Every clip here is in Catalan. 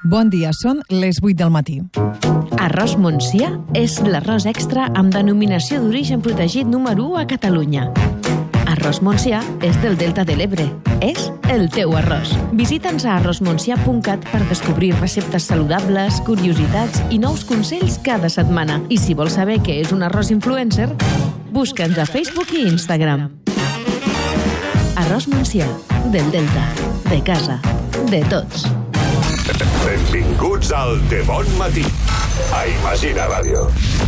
Bon dia, són les 8 del matí. Arròs Montsià és l'arròs extra amb denominació d'origen protegit número 1 a Catalunya. Arròs Montsià és del Delta de l'Ebre. És el teu arròs. Visita'ns a arrosmontsià.cat per descobrir receptes saludables, curiositats i nous consells cada setmana. I si vols saber què és un arròs influencer, busca'ns a Facebook i Instagram. Arròs Montsià, del Delta, de casa, de tots. Benvinguts al De Bon Matí, a Imagina Ràdio.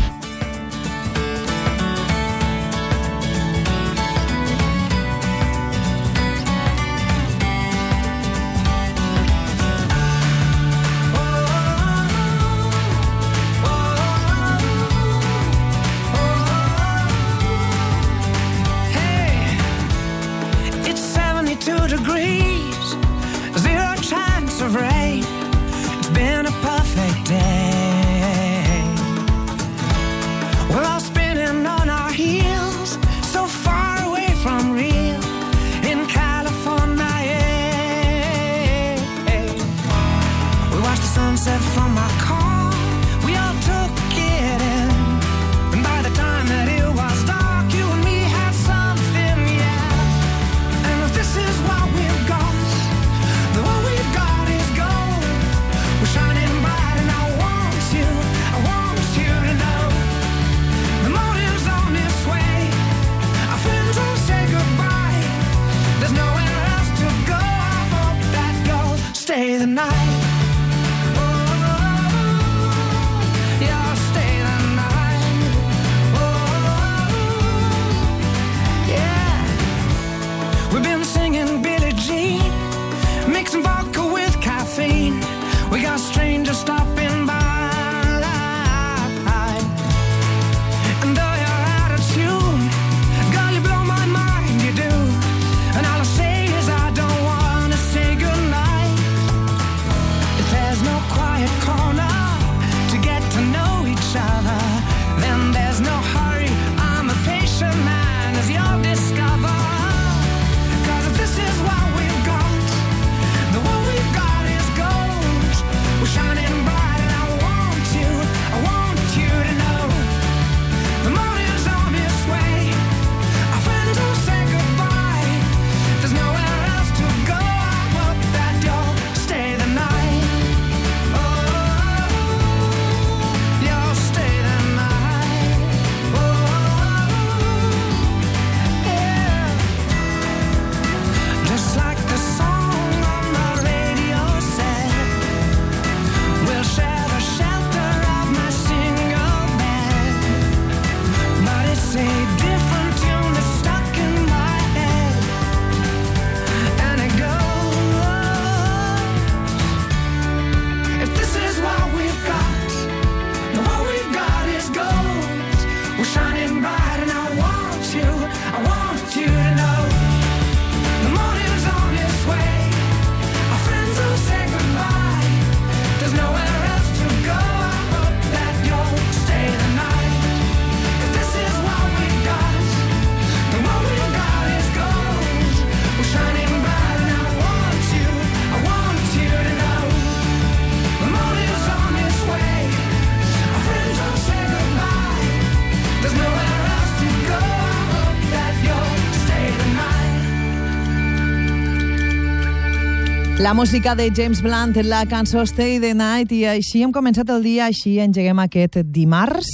La música de James Blunt, la cançó Stay the Night, i així hem començat el dia, així engeguem aquest dimarts.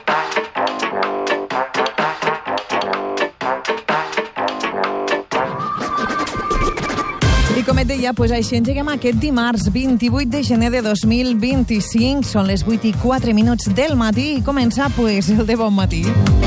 I com et deia, així engeguem aquest dimarts 28 de gener de 2025. Són les 8:04 del matí i comença el De Bon Matí.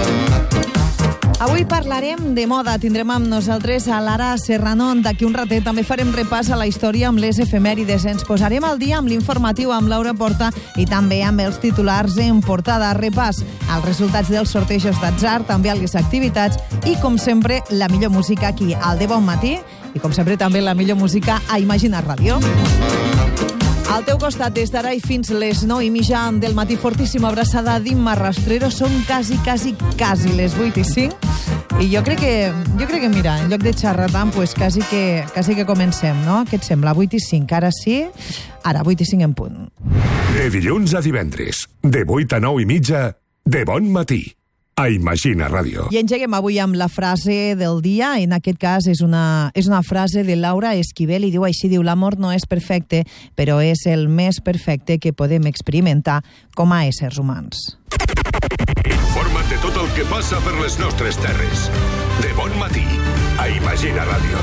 Avui parlarem de moda. Tindrem amb nosaltres a Lara Serrano. D'aquí un ratet també farem repàs a la història amb les efemèrides. Ens posarem al dia amb l'informatiu amb Laura Porta i també amb els titulars en portada. Repàs als resultats dels sortejos d'atzar, també a les activitats i, com sempre, la millor música aquí al De Bon Matí i, com sempre, també la millor música a Imagina Ràdio. Al teu costat estarà fins les 9:30 del matí. Fortíssima abraçada d'Imma Rastrero. Són quasi les 8:05. I jo crec que mira, en lloc de xerrar tant, pues quasi que comencem, no? Què et sembla? 8:05, ara sí? Ara, 8:05 en punt. De dilluns a divendres, de 8 a 9 i mitja, de bon matí. A Imagina Ràdio. I engeguem avui amb la frase del dia. En aquest cas és una frase de Laura Esquivel i diu així, l'amor no és perfecte, però és el més perfecte que podem experimentar com a éssers humans. Informa't de tot el que passa per les nostres terres. De bon matí, a Imagina Ràdio.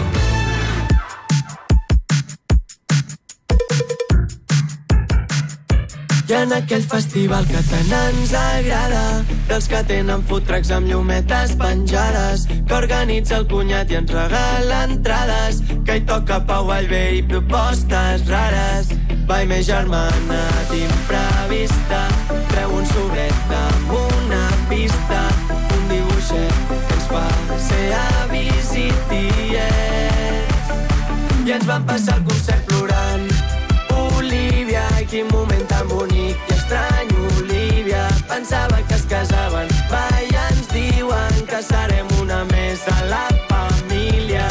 I en aquell festival que tant ens agrada, dels que tenen food trucks amb llumetes penjades, que organitza el cunyat i ens regala entrades, que hi toca Pau Vallvé i propostes rares. Vai, més germana d'imprevista, treu un sobret amb una pista, un dibuixet que ens fa ser avis i tiets. I ens van passar el concert plorant. Olivia, quin moment tan bonic i estrany, Olivia. Pensava que es casaven, va, i ens diuen que serem una més a la família.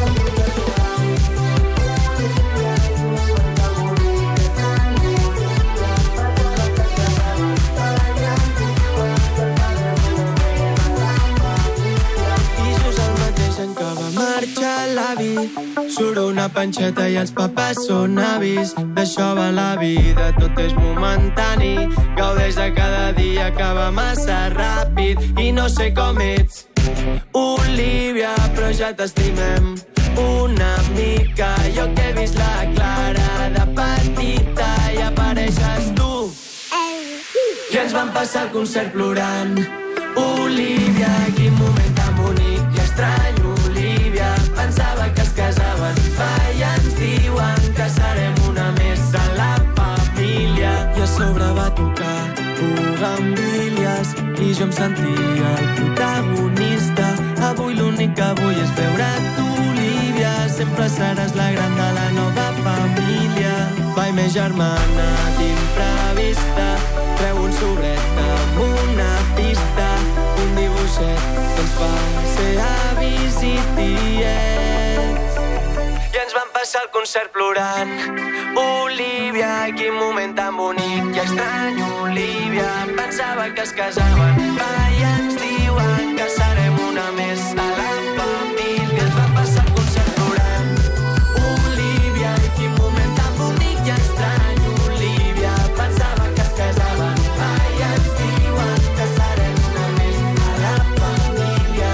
I just el mateix any que va marxar l'avi, surt una panxeta i els papes són avis. D'això va la vida, tot és momentani. Gaudeix de cada dia que va massa ràpid. I no sé com ets, Olivia, però ja t'estimem una mica. Jo que he vist la Clara de petita i apareixes tu. I ens van passar el concert plorant. Olivia, quin moment tan bonic i estrany, Olivia. Pensava que es casaven, va, i ens diuen que serem una més a la família. I a sobre va tocar Bugambilles i jo em sentia el protagonista. Avui l'únic que vull és veure't, Olivia. Sempre seràs la gran de la nova família. Vai, més germana d'imprevista, treu un sobret amb una pista, un dibuixet que ens fa ser avis i tiets. I ens van passar el concert plorant. Olivia, quin moment tan bonic i estrany, Olivia. Pensava que es casaven, va, i ens diuen que serem una més a la família. Ens van passar el concert plorant. Olivia, quin moment tan bonic i estrany, Olivia. Pensava que es casaven, va, i ens diuen que serem una més a la família.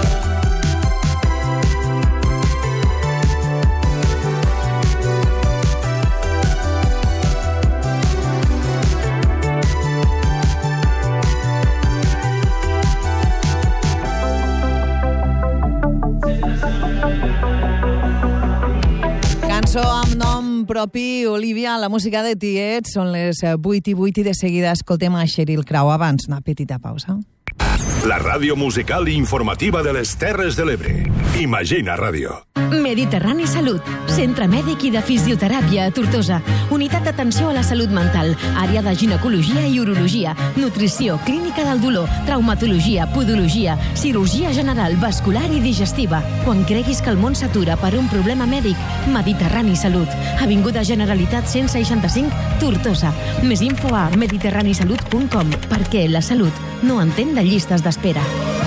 Cançó amb nom propi, Olivia, la música de Tiet. Són les 8:08 i de seguida escoltem a Sheryl Crow. Abans, una petita pausa. La ràdio musical i informativa de les Terres de l'Ebre. Imagina Ràdio. Mediterrani Salut, centre mèdic i de fisioteràpia a Tortosa. Unitat d'atenció a la salut mental, àrea de ginecologia i urologia, nutrició, clínica del dolor, traumatologia, podologia, cirurgia general, vascular i digestiva. Quan creguis que el món s'atura per un problema mèdic, Mediterrani Salut. Avinguda Generalitat 165, Tortosa. Més info a mediterranisalut.com, perquè la salut no entén de llistes d'espera.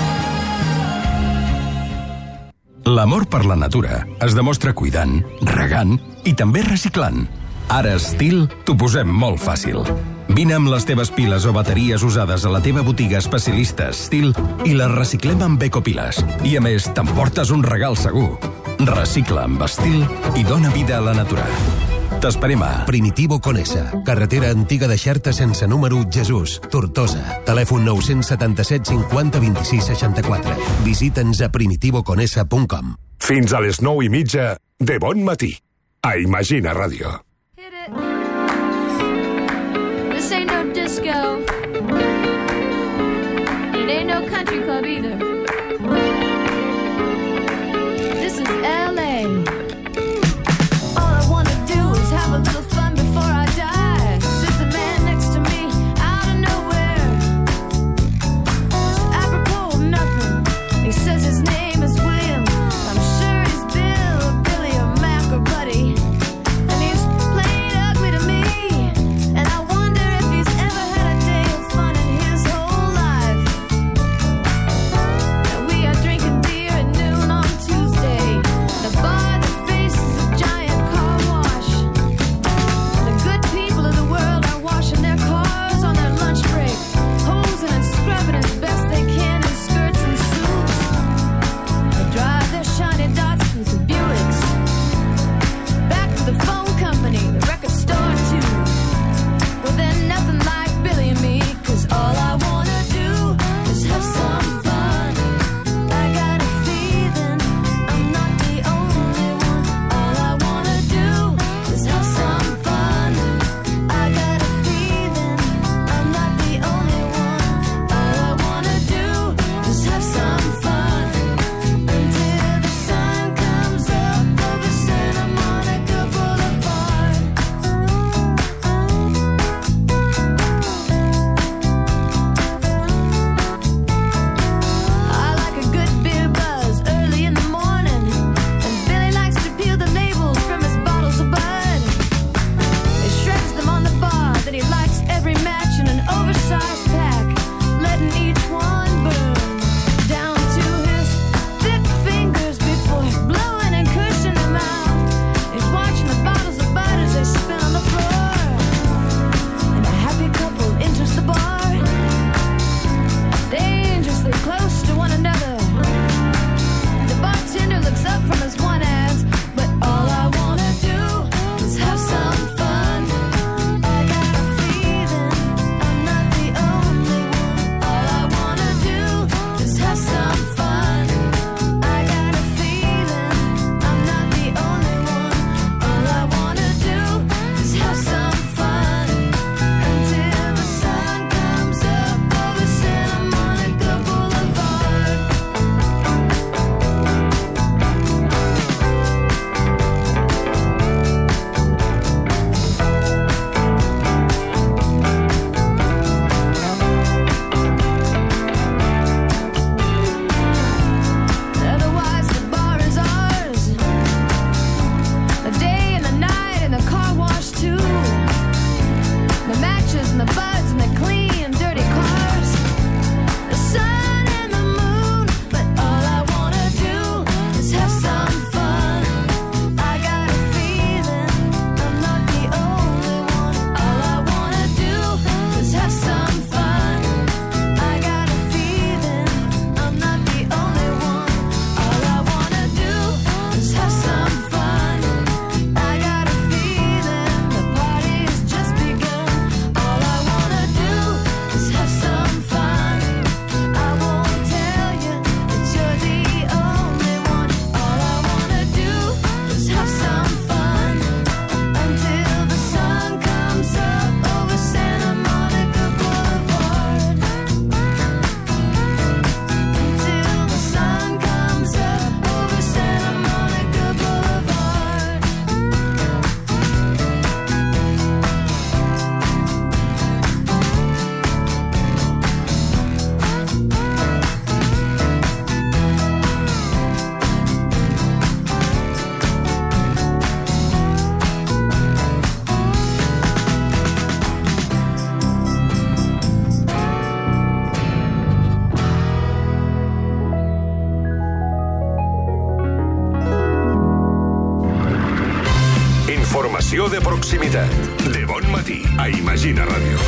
L'amor per la natura es demostra cuidant, regant i també reciclant. Ara a Stihl t'ho posem molt fàcil. Vine amb les teves piles o bateries usades a la teva botiga especialista Stihl i les reciclem amb ecopiles. I a més, t'emportes un regal segur. Recicla amb Stihl i dona vida a la natura. T'esperem a Primitivo Conesa, carretera antiga de Xerta sense número, Jesús, Tortosa. Telèfon 977 50 26 64. Visita'ns a primitivoconesa.com. Fins a les 9:30 de bon matí. A Imagina Ràdio. This ain't no disco. It ain't no country club either. This is LA. All I wanna do is have a little fun before I die. Sits a man next to me out of nowhere. It's apropos of nothing. He says his name informació de proximitat. De bon matí, a Imagina Ràdio.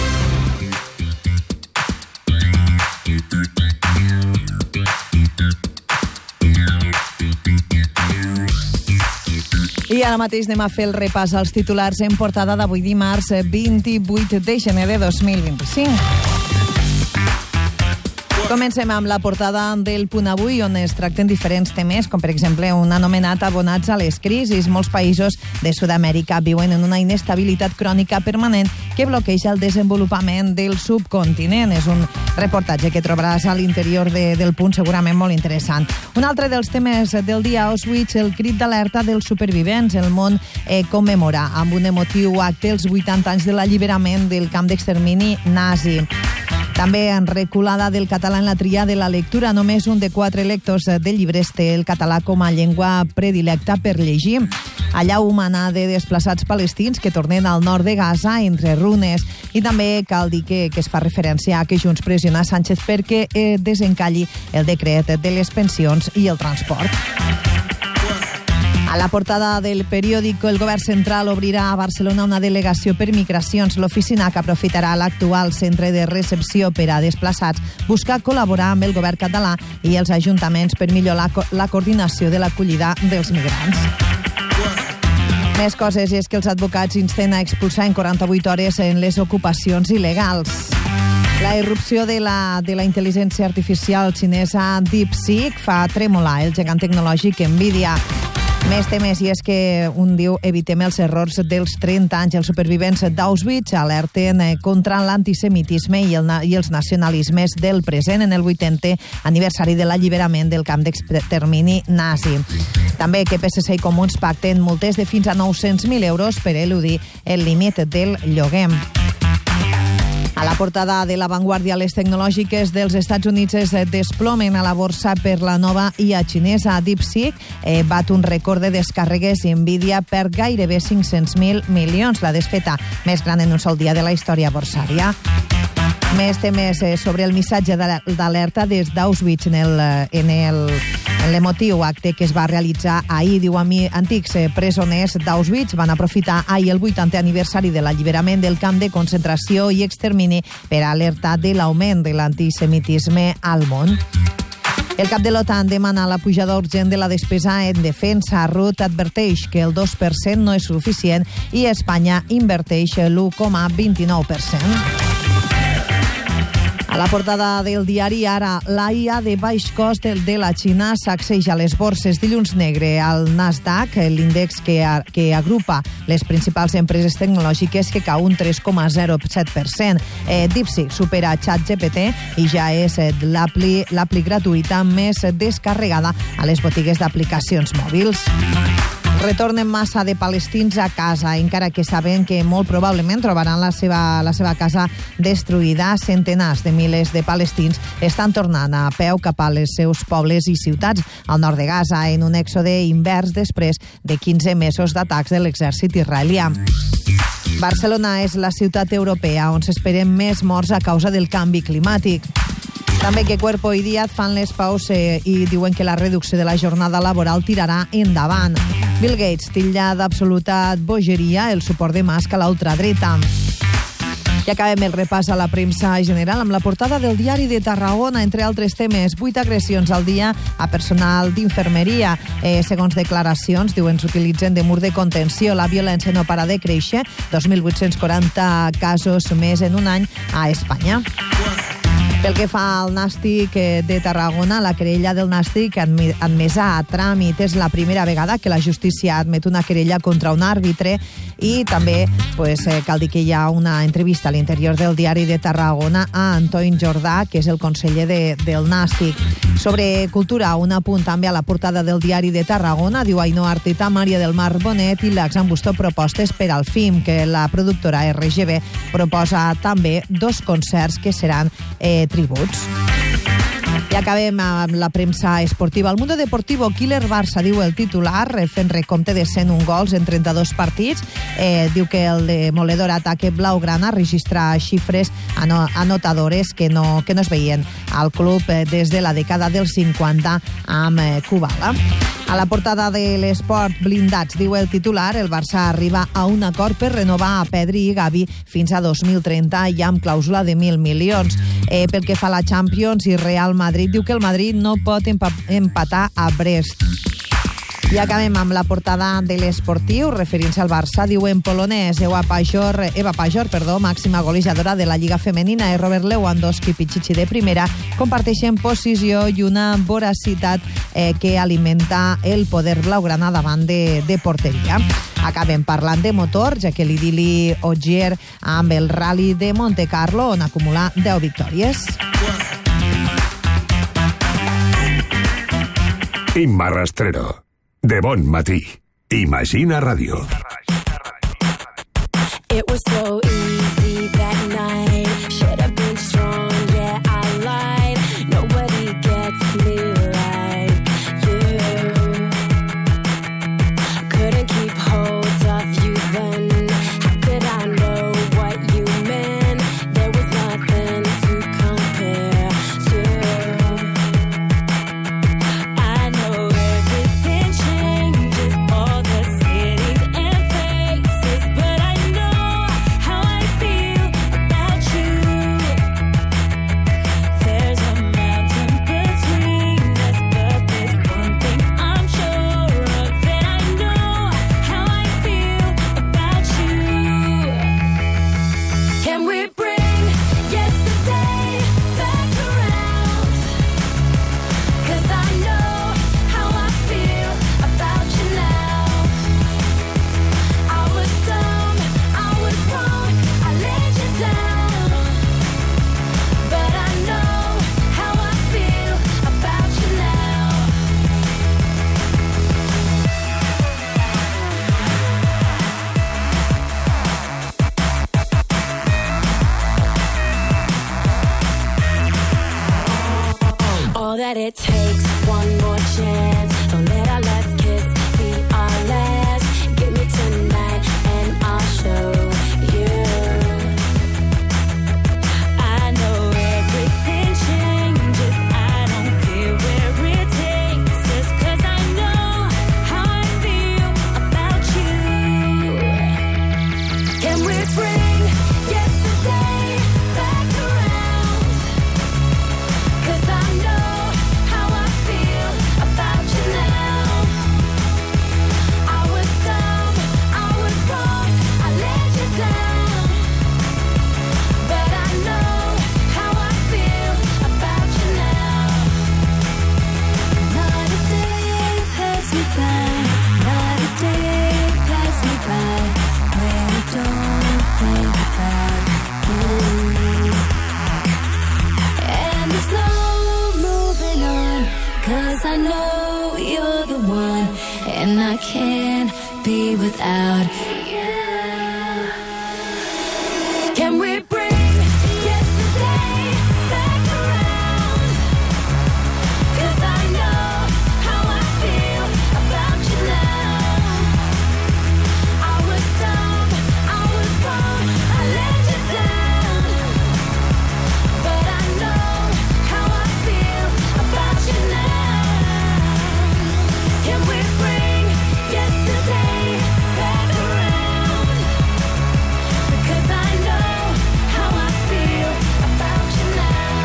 I ara mateix anem a fer el repàs als titulars en portada d'avui dimarts 28 de gener de 2025. Comencem amb la portada del Punt Avui, on es tracten diferents temes, com per exemple un anomenat abonats a les crisis. Molts països de Sud-amèrica viuen en una inestabilitat crònica permanent que bloqueja el desenvolupament del subcontinent. És un reportatge que trobaràs a l'interior del Punt, segurament molt interessant. Un altre dels temes del dia, Auschwitz, el crit d'alerta dels supervivents. El món commemora amb un emotiu acte els 80 anys de l'alliberament del camp d'extermini nazi. També en reculada del català en la tria de la lectura. Només un de 4 lectors de llibres té el català com a llengua predilecta per llegir. Allà humana de desplaçats palestins que tornen al nord de Gaza entre runes. I també cal dir que es fa referència a que Junts pressiona Sánchez perquè desencalli el decret de les pensions i el transport. A la portada del periòdico, el govern central obrirà a Barcelona una delegació per migracions. L'oficina, que aprofitarà l'actual centre de recepció per a desplaçats, busca col·laborar amb el govern català i els ajuntaments per millorar la coordinació de l'acollida dels migrants. Més coses, és que els advocats insten a expulsar en 48 hores en les ocupacions il·legals. La irrupció de la intel·ligència artificial xinesa DeepSeek fa tremolar el gegant tecnològic Nvidia. Més temes, i és que un diu evitem els errors dels 30 anys. Els supervivents d'Auschwitz alerten contra l'antisemitisme i els nacionalismes del present en el 80è aniversari de l'alliberament del camp d'extermini nazi. També que PSC i Comuns pacten multes de fins a 900.000 euros per eludir el límit del lloguer. A la portada de La Vanguardia, les tecnològiques dels Estats Units es desplomen a la borsa per la nova IA xinesa. DeepSeek bat un rècord de descàrregues i Nvidia per gairebé 500.000 milions, la desfeta més gran en un sol dia de la història borsària. Més temes sobre el missatge d'alerta des d'Auschwitz en l'emotiu acte que es va realitzar ahir. Diu, antics presoners d'Auschwitz van aprofitar ahir el 80è aniversari de l'alliberament del camp de concentració i extermini per alertar de l'augment de l'antisemitisme al món. El cap de l'OTAN demana la pujada urgent de la despesa en defensa. Rutte adverteix que el 2% no és suficient i Espanya inverteix l'1,29%. A la portada del diari Ara, la IA de baix cost de la Xina sacseja les borses. Dilluns negre al Nasdaq, l'índex que agrupa les principals empreses tecnològiques, que cau un 3,07%. DeepSeek supera ChatGPT i ja és l'appli gratuïta més descarregada a les botigues d'aplicacions mòbils. Retornen massa de palestins a casa, encara que saben que molt probablement trobaran la seva casa destruïda. Centenars de milers de palestins estan tornant a peu cap a les seus pobles i ciutats al nord de Gaza en un èxode invers després de 15 mesos d'atacs de l'exèrcit israelià. Barcelona és la ciutat europea on s'esperen més morts a causa del canvi climàtic. També que Cuerpo i Díaz fan les paus i diuen que la reducció de la jornada laboral tirarà endavant. Bill Gates titlla d'absoluta bogeria el suport de Musk a la ultradreta. I acabem el repàs a la premsa general amb la portada del Diari de Tarragona, entre altres temes. 8 agressions al dia a personal d'infermeria. Segons declaracions, diuen, s'utilitzen de mur de contenció. La violència no para de créixer. 2.840 casos més en un any a Espanya. Pel que fa al Nàstic de Tarragona, la querella del Nàstic admesa a tràmit. És la primera vegada que la justícia admet una querella contra un àrbitre i també cal dir que hi ha una entrevista a l'interior del Diari de Tarragona a Antoni Jordà, que és el conseller del Nàstic. Sobre cultura, un apunt també a la portada del Diari de Tarragona. Diu Ainhoa Arteta, Maria del Mar Bonet i l'Axan Bustó propostes per al FIM, que la productora RGB proposa també 2 concerts que seran tributs. I acabem amb la premsa esportiva. El Mundo Deportivo, Killer Barça, diu el titular, fent recompte de 101 gols en 32 partits. Diu que el demoledor ataque blaugrana registra xifres anotadores que no es veien al club des de la dècada dels 50 amb Kubala. A la portada de l'Esport, blindats, diu el titular, el Barça arriba a un acord per renovar a Pedri i Gavi fins a 2030 i amb clàusula de 1.000 milions. Pel que fa a la Champions i Real Madrid, diu que el Madrid no pot empatar a Brest. I acabem amb la portada de l'Esportiu, referint-se al Barça, diu en polonès, Eva Pajor, màxima golejadora de la Lliga Femenina, i Robert Lewandowski, Pichichi de primera, comparteixen posició i una voracitat que alimenta el poder blaugrana davant de porteria. Acabem parlant de motor, ja que l'idili Ogier amb el Rally de Monte Carlo, on acumula 10 victòries. Imma Rastrero. De Bon Matí. Imagina Ràdio. It was so easy that night. Should have been strong, yeah, I lied. Nobody gets me like you. Couldn't keep hold of you then. How could I know what you meant? There was nothing to compare to. I know everything changes, all the cities and faces, but I know how I feel about you. There's a mountain between us, but there's one thing I'm sure of, that I know how I feel about you. Can we bring yesterday back around? 'Cause I know how I feel about you now. I was dumb, I was wrong, I let you down. But I know how I feel about you now. All that it takes, one more chance. Don't let our last kiss be our last. Give me tonight and I'll show you. I know everything changes, I don't care where it takes us, 'cause I know how I feel about you. Can we bring yesterday back around? 'Cause I know how I feel about you now. I was dumb, I was wrong, I let you down. But I know how I feel about you now. Not a day pass me by, not a day pass me by, when I don't think about you. And there's no moving on, 'cause I know you're the one, and I can't be without you. Can we bring yesterday back around? 'Cause I know how I feel about you now. I was dumb, I was wrong, I let you down. But I know how I feel about you now. Can we bring yesterday back around? Because I know how I feel about you now.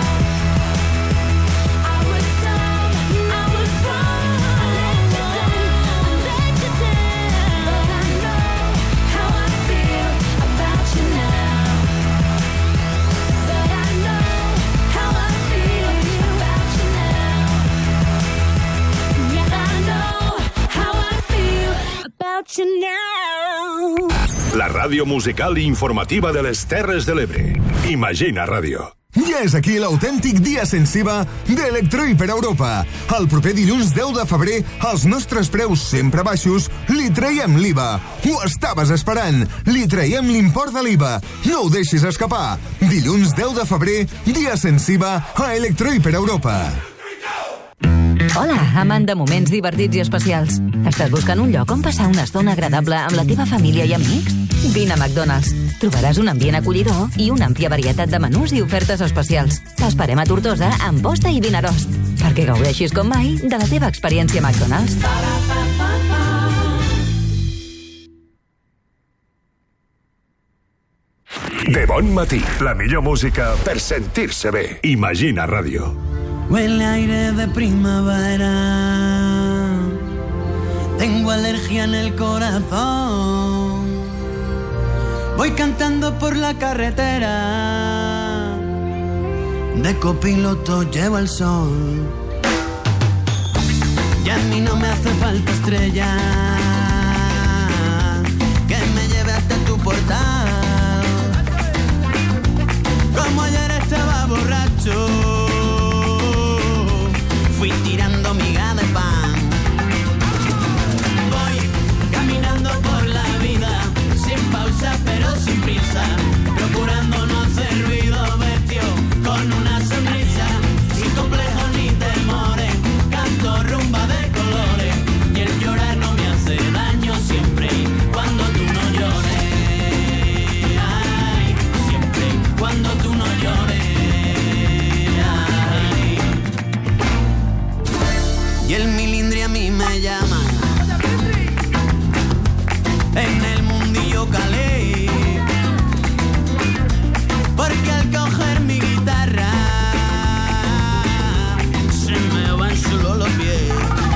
I was dumb, I was wrong, I let you down, I let you down. But I know how I feel about you now. But I know how I feel about you now. Yeah, I know how I feel about you now. La ràdio musical i informativa de les Terres de l'Ebre. Imagina Ràdio. Ja és aquí l'autèntic dia sensiva d'Electroi per Europa. El proper dilluns 10 de febrer, als nostres preus sempre baixos, li traiem l'IVA. Ho estaves esperant. Li traiem l'import de l'IVA. No ho deixis escapar. Dilluns 10 de febrer, dia sensiva a Electroi per Europa. Hola, amant de moments divertits i especials. Estàs buscant un lloc on passar una estona agradable amb la teva família i amics? Vine a McDonald's. Trobaràs un ambient acollidor i una àmplia varietat de menús i ofertes especials. T'esperem a Tortosa amb posta i vinarost, perquè gaudeixis com mai de la teva experiència McDonald's. De bon matí, la millor música per sentir-se bé. Imagina Ràdio. Huele aire de primavera. Tengo alergia en el corazón. Voy cantando por la carretera. De copiloto llevo el sol. Y a mí no me hace falta estrella que me lleve hasta tu portal. Como ayer estaba borracho, fui tirando miga de pan. Voy caminando por la vida, sin pausa pero sin prisa, procurando no hacer ruido, vestido con una sonrisa, sin complejos ni temores, canto rumba de colores, y el llorar no me hace daño siempre y cuando tú no llores. Ay, siempre y cuando tú no llores. Ay. Y el milindri a mí me llama. En el mundillo calé, porque al coger mi guitarra se me van solo los pies.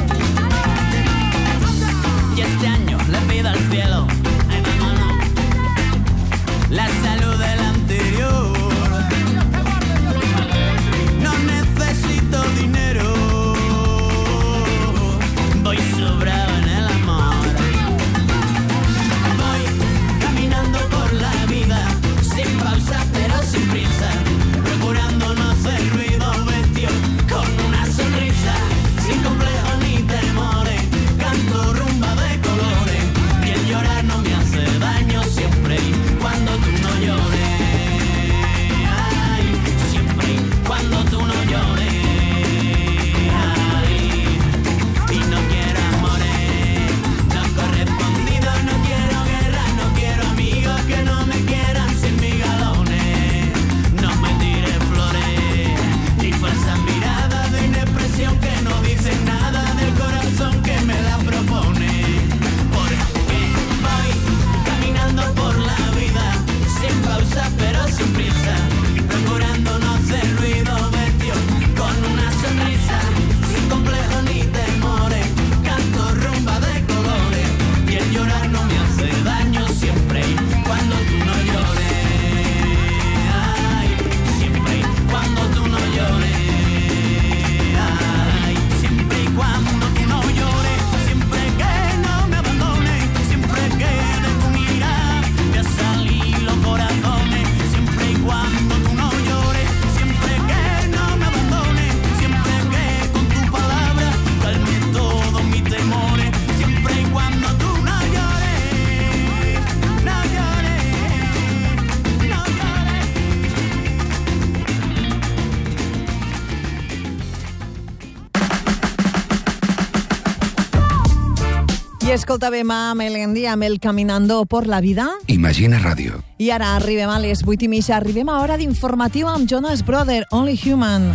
Y este año le pido al cielo, ay vámonos, la salud del anterior. No necesito dinero, voy sobrado en el amor. Voy caminando por la vida, sin pausa pero sin prisa, procurando no hacer ruido, vestido con una sonrisa, sin complejos ni temores, canto rumba de colores, y el llorar no me hace daño siempre y cuando tú no llores. Ay, siempre y cuando tú no llores. Ay, y no quiero amores no correspondidos, no quiero guerra, no quiero amigos que no me quieran sin mis galones. No me tires flores ni falsas miradas de inexpresión que no dicen nada del corazón que me la propone. Porque voy caminando por la vida, sin pausa pero sin prisa, procurando no hacer ruido, vestido con una sonrisa, sin complejos ni temores, canto rumba de colores, y el llorar no me hace daño siempre y cuando tú no llores. Ay, siempre y cuando tú no llores. Ay, siempre y cuando tú no llores, siempre que no me abandones, siempre que de tu mirada me salir los corazones, siempre y cuando tú no llores, siempre que no me abandones, siempre que con tu palabra calme todos mis temores, siempre y cuando tú no llores, no llores, no llores. I escoltàvem a Melendi amb el Caminando por la vida. Imagina Ràdio. I ara arribem a les 8:30, arribem a hora d'informatiu amb Jonas Brother, Only Human.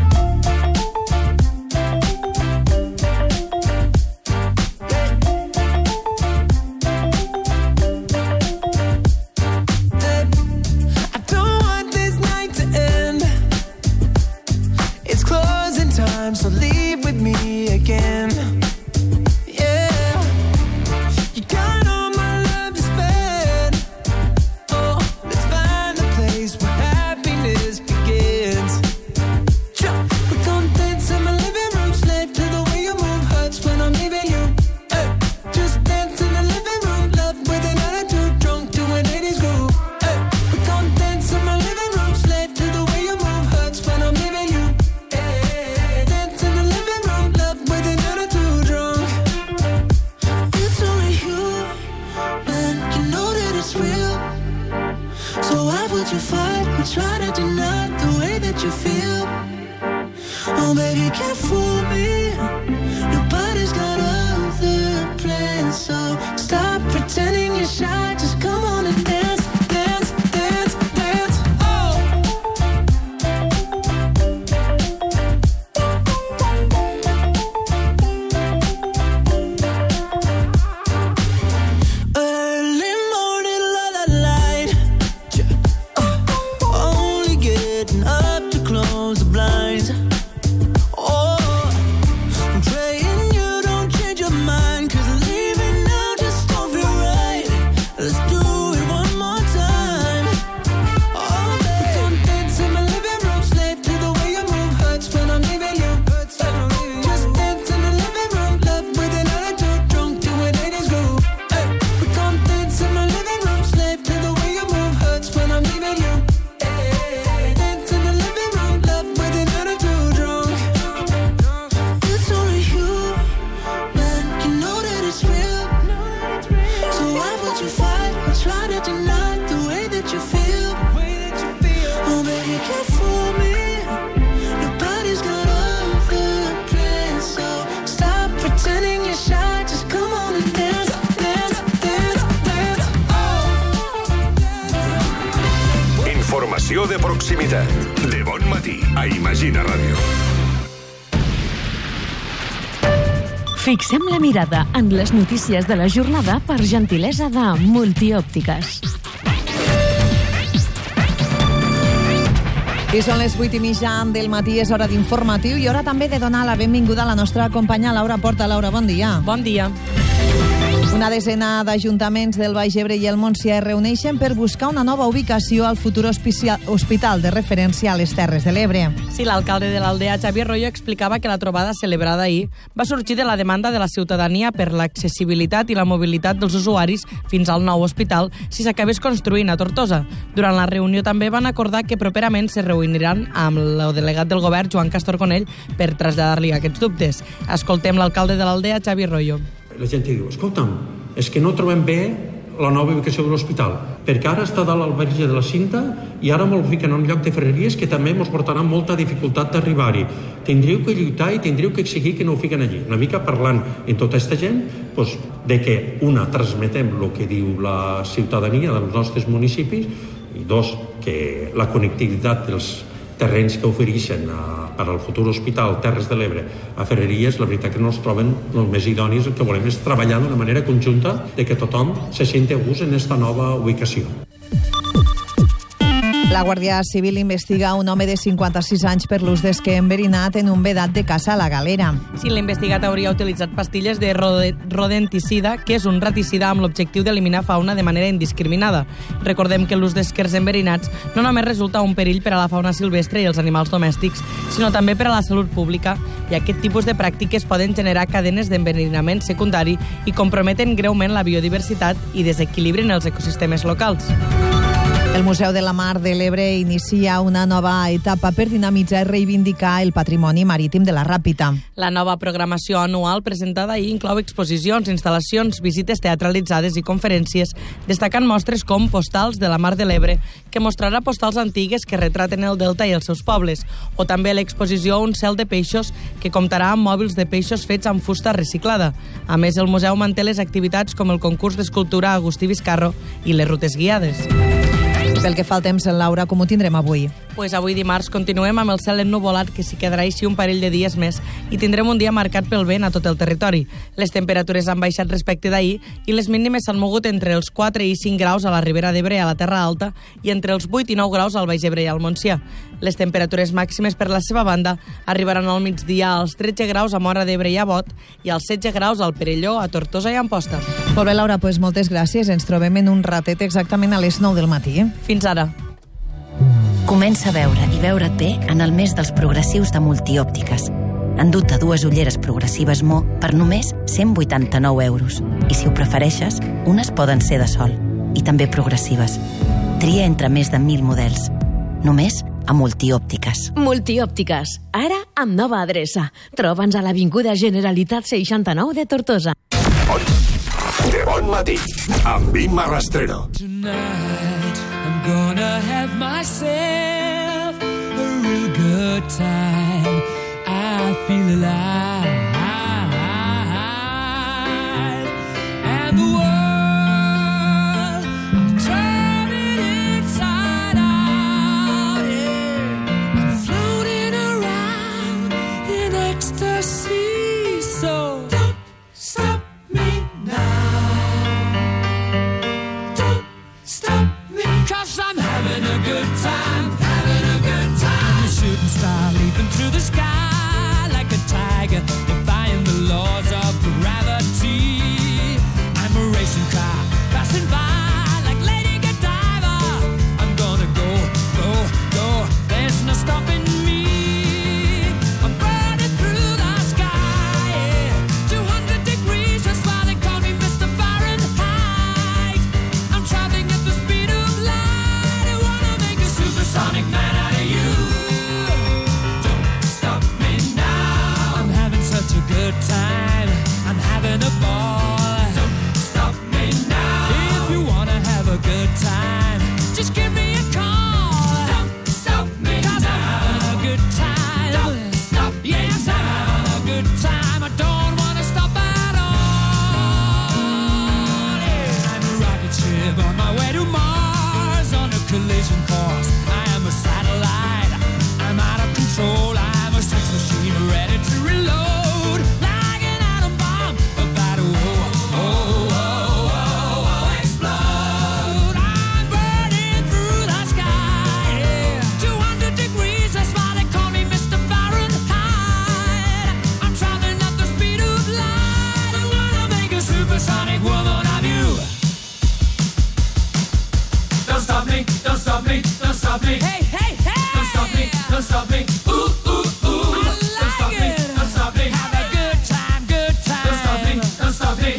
I don't want this night to end. It's closing time, so leave with me again. Yeah, you got all my love to spend. Oh, let's find a place where happiness begins. We're gonna dance in my living room, slave to the way you move hurts when I'm leaving you. Hey, just dance in the living room, love with an attitude, drunk to an 80s groove. Hey, we're gonna dance in my living room, slave to the way you move hurts when I'm leaving you. Hey, dance in the living room, love with an attitude, drunk. It's only you, man, you know that it's real. So why would you fight or try to deny the way that you feel? Oh baby, you can't fool me. Your body's got other plans, so stop pretending you're shy. Just come on and dance. pretending you're shy. Just come on and dance, dance, dance, dance. Oh. Informació de proximitat. De bon matí a Imagina Ràdio. Fixem la mirada en les notícies de la jornada per gentilesa de Multiòptiques. I són les 8:30 del matí, és hora d'informatiu i hora també de donar la benvinguda a la nostra companya Laura Porta. Laura, bon dia. Bon dia. Una desena d'ajuntaments del Baix Ebre i el Montsià es reuneixen per buscar una nova ubicació al futur hospital de referència a les Terres de l'Ebre. Sí, l'alcalde de l'Aldea, Xavier Royo, explicava que la trobada celebrada ahir va sorgir de la demanda de la ciutadania per l'accessibilitat i la mobilitat dels usuaris fins al nou hospital si s'acabés construint a Tortosa. Durant la reunió també van acordar que properament se reuniran amb el delegat del govern, Joan Castorconell, per traslladar-li aquests dubtes. Escoltem l'alcalde de l'Aldea, Xavier Royo. La gent diu, escolta'm, és que no trobem bé la nova ubicació de l'hospital, perquè ara està dalt al verge de la cinta i ara me'l fiquen en un lloc de ferreries que també ens portarà molta dificultat d'arribar-hi. Tindríeu que lluitar i tindríeu que exigir que no ho fiquen allí. Una mica parlant amb tota aquesta gent de que, una, transmetem el que diu la ciutadania dels nostres municipis i dos, que la connectivitat dels terrenys que ofereixen per al futur hospital Terres de l'Ebre a Ferreries, la veritat que no els troben els més idonis. El que volem és treballar d'una manera conjunta de que tothom se senti a gust en aquesta nova ubicació. La Guàrdia Civil investiga un home de 56 anys per l'ús d'esquer enverinat en un vedat de caça a la Galera. Sí, l'investigat hauria utilitzat pastilles de rodenticida, que és un raticida amb l'objectiu d'eliminar fauna de manera indiscriminada. Recordem que l'ús d'esquers enverinats no només resulta un perill per a la fauna silvestre i els animals domèstics, sinó també per a la salut pública, i aquest tipus de pràctiques poden generar cadenes d'enverinament secundari i comprometen greument la biodiversitat i desequilibren els ecosistemes locals. El Museu de la Mar de l'Ebre inicia una nova etapa per dinamitzar i reivindicar el patrimoni marítim de la Ràpita. La nova programació anual presentada ahir inclou exposicions, instal·lacions, visites teatralitzades i conferències, destacant mostres com Postals de la Mar de l'Ebre, que mostrarà postals antigues que retraten el delta i els seus pobles, o també l'exposició Un cel de peixos, que comptarà amb mòbils de peixos fets amb fusta reciclada. A més, el museu manté les activitats com el concurs d'escultura Agustí Vizcarro i les rutes guiades. Pel que fa al temps, Laura, com ho tindrem avui? Pues avui dimarts continuem amb el cel ennuvolat, que s'hi quedarà així un parell de dies més, i tindrem un dia marcat pel vent a tot el territori. Les temperatures han baixat respecte d'ahir i les mínimes s'han mogut entre els 4 i 5 graus a la Ribera d'Ebre i a la Terra Alta i entre els 8 i 9 graus al Baix Ebre i al Montsià. Les temperatures màximes per la seva banda arribaran al migdia als 13 graus a Móra d'Ebre i a Bot i als 16 graus al Perelló, a Tortosa i a Amposta. Molt bé, Laura, pues moltes gràcies. Ens trobem en un ratet exactament a les 9 del matí. Fins ara. Comença a veure i veure't bé en el mes dels progressius de Multiòptiques. Endut-te 2 ulleres progressives Mo per només 189 euros. I si ho prefereixes, unes poden ser de sol. I també progressives. Tria entre més de 1.000 models. Només a Multiòptiques. Multiòptiques, ara amb nova adreça. Troba'ns a l'Avinguda Generalitat 69 de Tortosa. De bon matí, amb Imma Rastrero. I'm gonna have myself a real good time. I feel alive. And the world, I'm turning inside out. Yeah. I'm floating around in ecstasy. So don't stop me now. Don't stop me. 'Cause I'm having a good time, having a good time. I'm a shooting star leaping through the sky like a tiger. If stop me. Hey, hey, hey. Don't stop me. Don't stop me. Ooh, ooh, ooh. Don't stop me. Don't stop me. Have a good time, good time. Don't stop me. Don't stop me.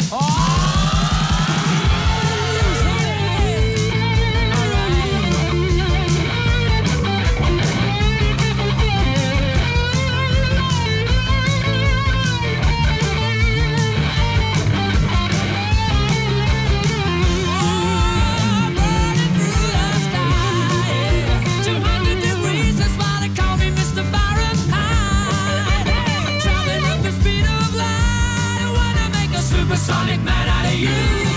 Sonic man out of you.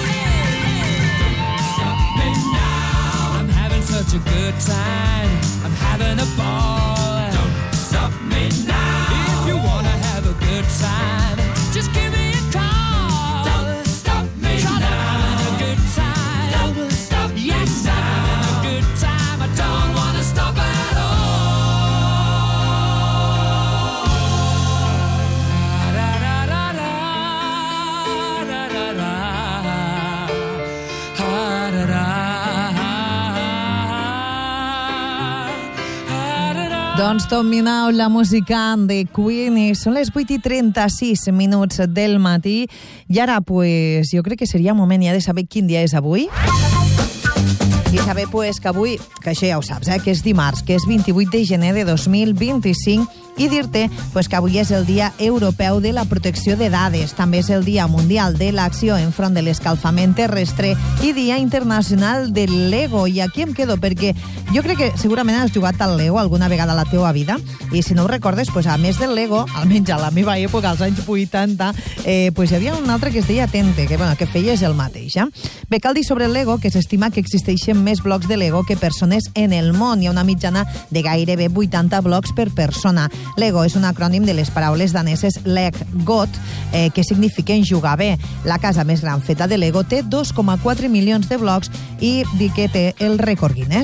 Stop me now. I'm having such a good time. I'm having a ball. Don't stop me now. If you wanna have a good time, just give me a call. Don't stop me now. I'm having a good time. Don't stop me now. Yes, I'm having a good time. I don't wanna stop at all. Don't Stop Me Now, la música de Queen, i són les 8:36 del matí. I ara, pues, jo crec que seria moment ja de saber quin dia és avui. I saber, pues, que avui, que això ja ho saps, que és dimarts, que és 28 de gener de 2025, i dir-te pues, que avui és el Dia Europeu de la Protecció de Dades, també és el Dia Mundial de l'Acció enfront de l'escalfament terrestre i Dia Internacional del Lego. I aquí em quedo, perquè jo crec que segurament has jugat al Lego alguna vegada a la teva vida, i si no ho recordes, pues, a més del Lego, almenys a la meva època, als anys 80, pues, hi havia un altre que es deia Tente, que feies el mateix. Bé, cal dir sobre el Lego que s'estima que existeixen més blocs de Lego que persones en el món. Hi ha una mitjana de gairebé 80 blocs per persona. Lego és un acrònim de les paraules daneses leg godt, que signifiquen jugar bé. La casa més gran feta de Lego té 2,4 milions de blocs i dir que té el rècord Guinness.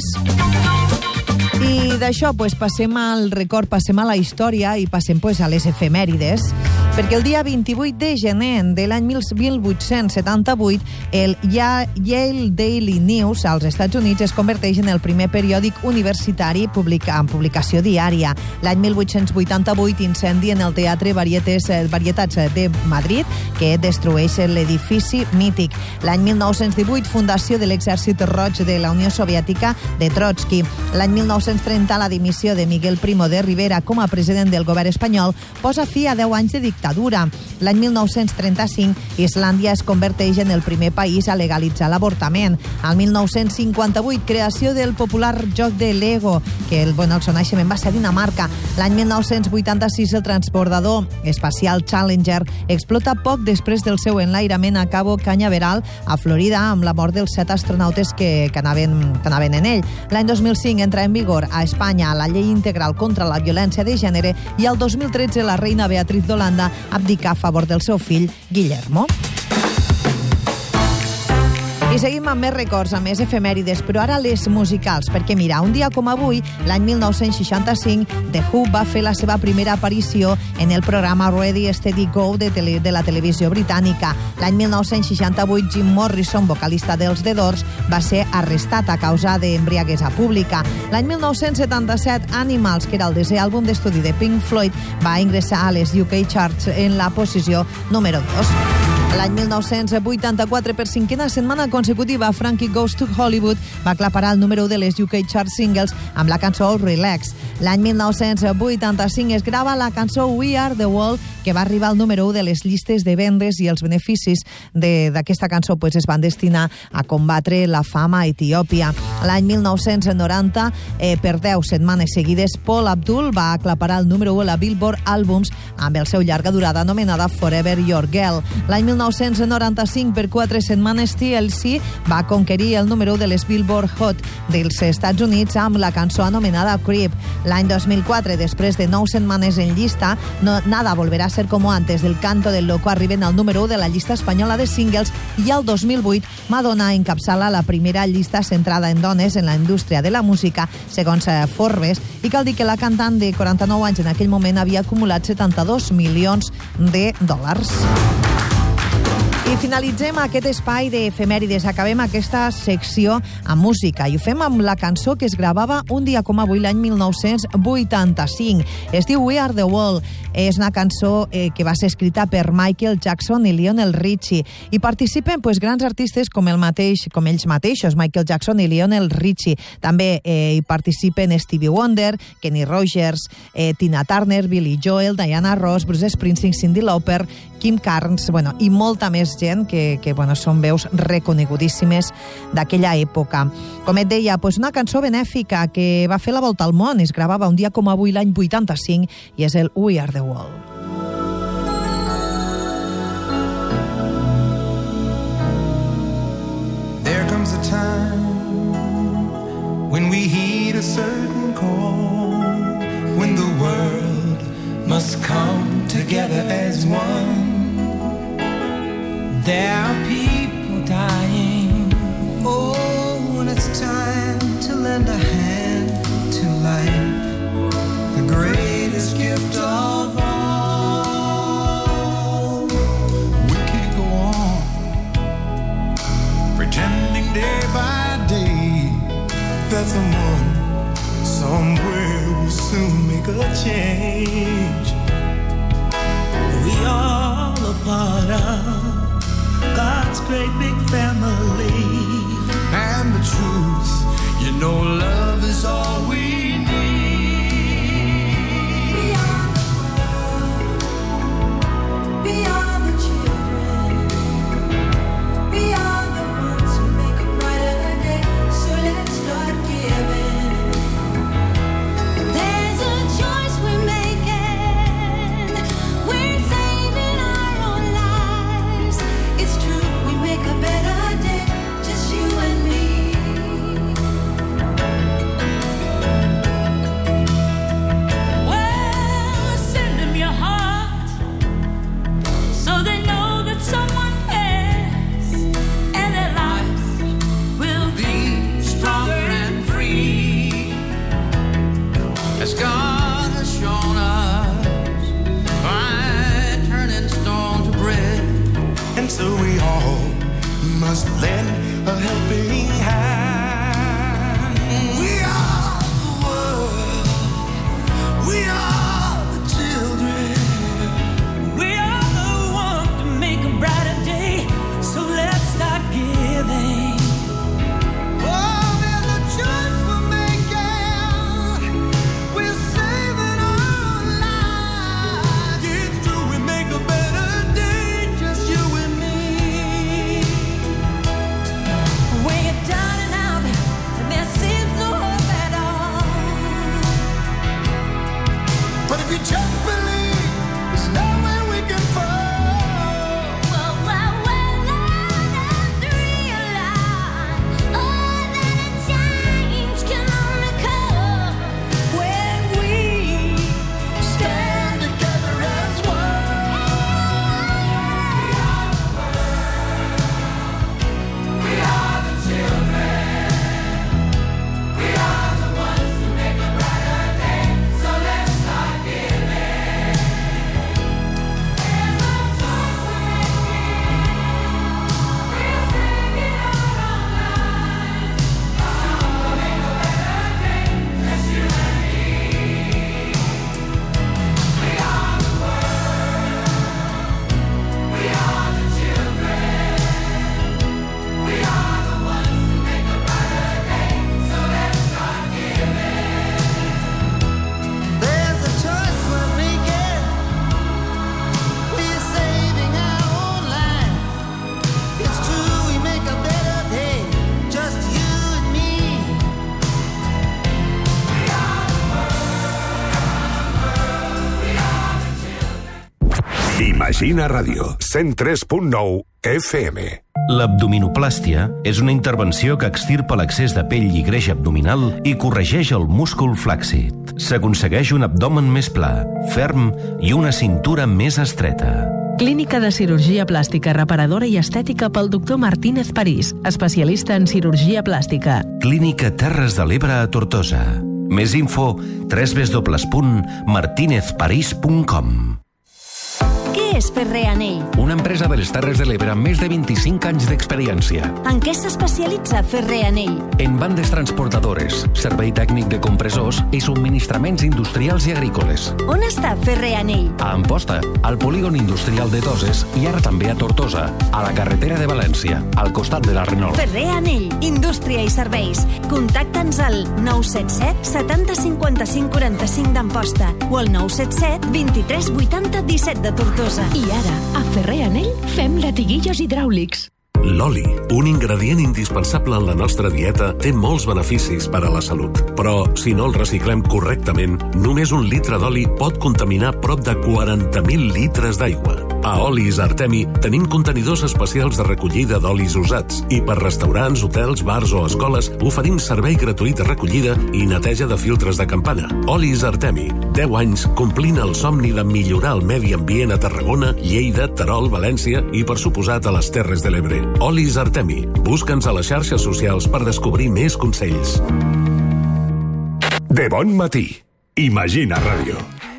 I d'això pues, passem al record, passem a la història i passem pues, a les efemèrides, perquè el dia 28 de gener de l'any 1878 el Yale Daily News als Estats Units es converteix en el primer periòdic universitari amb publicació diària. L'any 1888 incendi en el Teatre Varietats de Madrid, que destrueix l'edifici mític. L'any 1918 fundació de l'Exèrcit Roig de la Unió Soviètica de Trotsky. L'any 1930 la dimissió de Miguel Primo de Rivera com a president del govern espanyol posa fi a 10 anys de dictadura. L'any 1935 Islàndia es converteix en el primer país a legalitzar l'avortament. Al 1958 creació del popular joc de Lego, que el seu naixement va ser a Dinamarca. L'any 1986 el transbordador espacial Challenger explota poc després del seu enlairament a Cabo Cañaveral a Florida amb la mort dels 7 astronautes que anaven en ell. L'any 2005 entra en vigor a Espanya la llei integral contra la violència de gènere i al 2013 la reina Beatriz d'Holanda abdica a favor del seu fill Guillermo. I seguim amb més records, amb més efemèrides, però ara les musicals, perquè mira, un dia com avui, l'any 1965, The Who va fer la seva primera aparició en el programa Ready, Steady, Go de la televisió britànica. L'any 1968, Jim Morrison, vocalista dels The Doors, va ser arrestat a causa d'embriaguesa pública. L'any 1977, Animals, que era el 10è àlbum d'estudi de Pink Floyd, va ingressar a les UK Charts en la posició número 2. L'any 1984, per 5a setmana consecutiva, Frankie Goes to Hollywood va aclaparar el número 1 de les UK Chart Singles amb la cançó Relax. L'any 1985 es grava la cançó We Are the World, que va arribar al número 1 de les llistes de vendes, i els beneficis d'aquesta cançó pues, es van destinar a combatre la fam a Etiòpia. L'any 1990, per 10 setmanes seguides, Paul Abdul va aclaparar el número 1 a la Billboard Albums amb el seu llarga durada anomenada Forever Your Girl. L'any 1995, per 4 setmanes, TLC va conquerir el número 1 de les Billboard Hot dels Estats Units amb la cançó anomenada Creep. L'any 2004, després de 9 setmanes en llista, Nada volverá a ser como antes del Canto del Loco arriben al número 1 de la llista espanyola de singles, i al 2008 Madonna encapçala la primera llista centrada en dones en la indústria de la música, segons Forbes, i cal dir que la cantant de 49 anys en aquell moment havia acumulat 72 milions de dòlars. I finalitzem aquest espai d'efemèrides. Acabem aquesta secció amb música i ho fem amb la cançó que es gravava un dia com avui l'any 1985. Es diu We Are The World. És una cançó que va ser escrita per Michael Jackson i Lionel Richie. I participen grans artistes com ells mateixos, Michael Jackson i Lionel Richie. També hi participen Stevie Wonder, Kenny Rogers, Tina Turner, Billy Joel, Diana Ross, Bruce Springsteen, Cyndi Lauper, Kim Carnes, i molta més gent que són veus reconegudíssimes d'aquella època. Com et deia, una cançó benèfica que va fer la volta al món, es gravava un dia com avui l'any 85 i és el We Are The World. There comes a time when we heed a certain call, when the world must come together as one. There are people dying. Oh, when it's time to lend a hand to life, the greatest gift of all. We can't go on pretending day by day that someone somewhere will soon make a change. We all a part of God's great big family. And the truth, love is all we need. We are the children. We are the ones who make a brighter day. So let's start giving. There's a choice we're making. We're saving our own lives. It's true, we make a better day, just you and me. Well, send them your heart, so they know that someone cares, and their lives will be stronger and free. As God has shown us by turning stone to bread. And so we all must lend a helping hand. We are the world. We are the children. We are the ones to make a brighter day. So let's start giving. Oh, there's a choice we're making. We're saving our lives. It's true, we make a better day, just you and me. When you're down and out, and there seems no hope at all. But if you just believe, there's nowhere we can fall. Well, let's realize, that a change can only come when we Stand together as one. We are the children. We are the ones who make a brighter day. So let's start giving. There's a choice we're making. We're saving our own lives. So we'll make a better day, just you and me. We are the world. We are the children. We are the ones who make a brighter day. So let's start giving. There's a choice we're making. We're saving our own lives. It's true, we make a better day, just you and me. Imagina Ràdio, 103.9 FM. L'abdominoplàstia és una intervenció que extirpa l'excés de pell i greix abdominal i corregeix el múscul flàccid. S'aconsegueix un abdomen més pla, ferm i una cintura més estreta. Clínica de cirurgia plàstica reparadora i estètica pel doctor Martínez París, especialista en cirurgia plàstica. Clínica Terres de l'Ebre a Tortosa. Més info www.martinezparís.com. ¿Qué Què és Ferrer Anell? Una empresa de les Terres de l'Ebre amb més de 25 anys d'experiència. En què s'especialitza Ferrer Anell? En bandes transportadores, servei tècnic de compressors i subministraments industrials i agrícoles. On està Ferrer Anell? A Amposta, al polígon industrial de Toses i ara també a Tortosa, a la carretera de València, al costat de la Renault. Ferrer Anell, indústria i serveis. Contacta'ns al 977 70 55 45 d'Amposta o al 977 23 80 17 de Tortosa. I ara, a Ferrer Anell, fem latiguillos hidràulics. L'oli, un ingredient indispensable en la nostra dieta, té molts beneficis per a la salut. Però, si no el reciclem correctament, només un litre d'oli pot contaminar prop de 40.000 litres d'aigua. A Olis Artemi tenim contenidors especials de recollida d'olis usats i per restaurants, hotels, bars o escoles oferim servei gratuït de recollida i neteja de filtres de campana. Olis Artemi, 10 anys complint el somni de millorar el medi ambient a Tarragona, Lleida, Terol, València i, per suposat, a les Terres de l'Ebre. Olis Artemi. Busca'ns a les xarxes socials per descobrir més consells. De bon matí. Imagina Ràdio.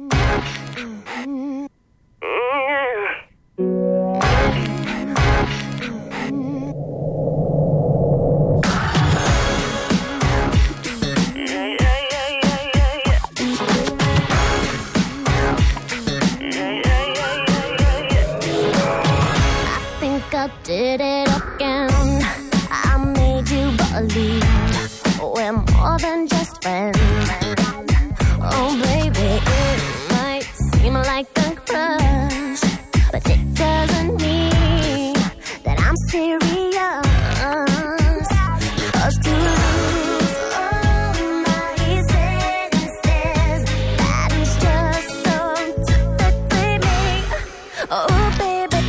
Did it again. I made you believe we're more than just friends. Oh, baby, it might seem like a crush, but it doesn't mean that I'm serious. 'Cause to lose all my senses, that is just so typically me. Oh, baby, baby.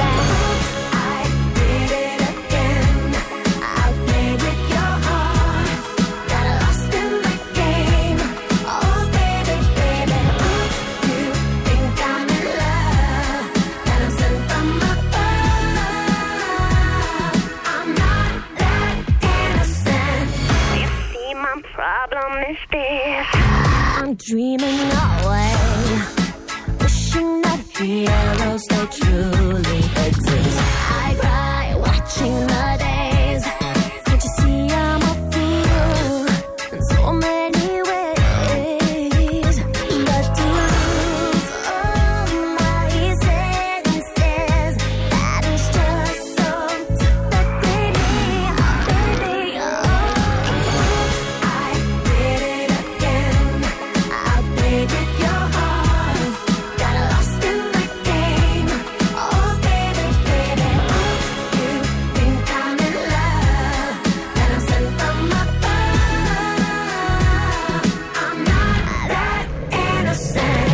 I'm dreaming away, wishing that heroes they truly exist. I cry watching the days. Can't you see I'm a fool in so many ways? But to lose all my senses, that is just so typically me, baby. I did it again. I played with your heart, got lost in the game. Oh, baby, baby, you think I'm in love, and I'm sent from above. I'm not that innocent.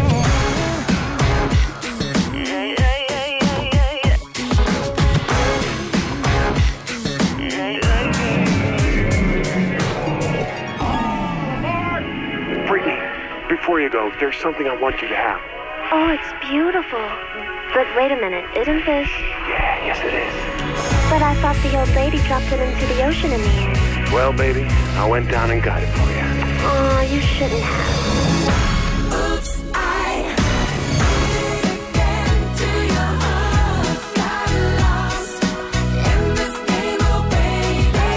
Brittany, before you go, there's something I want you to have. Oh, it's beautiful. But wait a minute, isn't this? Yeah, yes it is. But I thought the old lady dropped it into the ocean in the end. Well, baby, I went down and got it for you. Oh, you shouldn't have. Oops, I did it again to your heart. Got lost in this game, oh baby.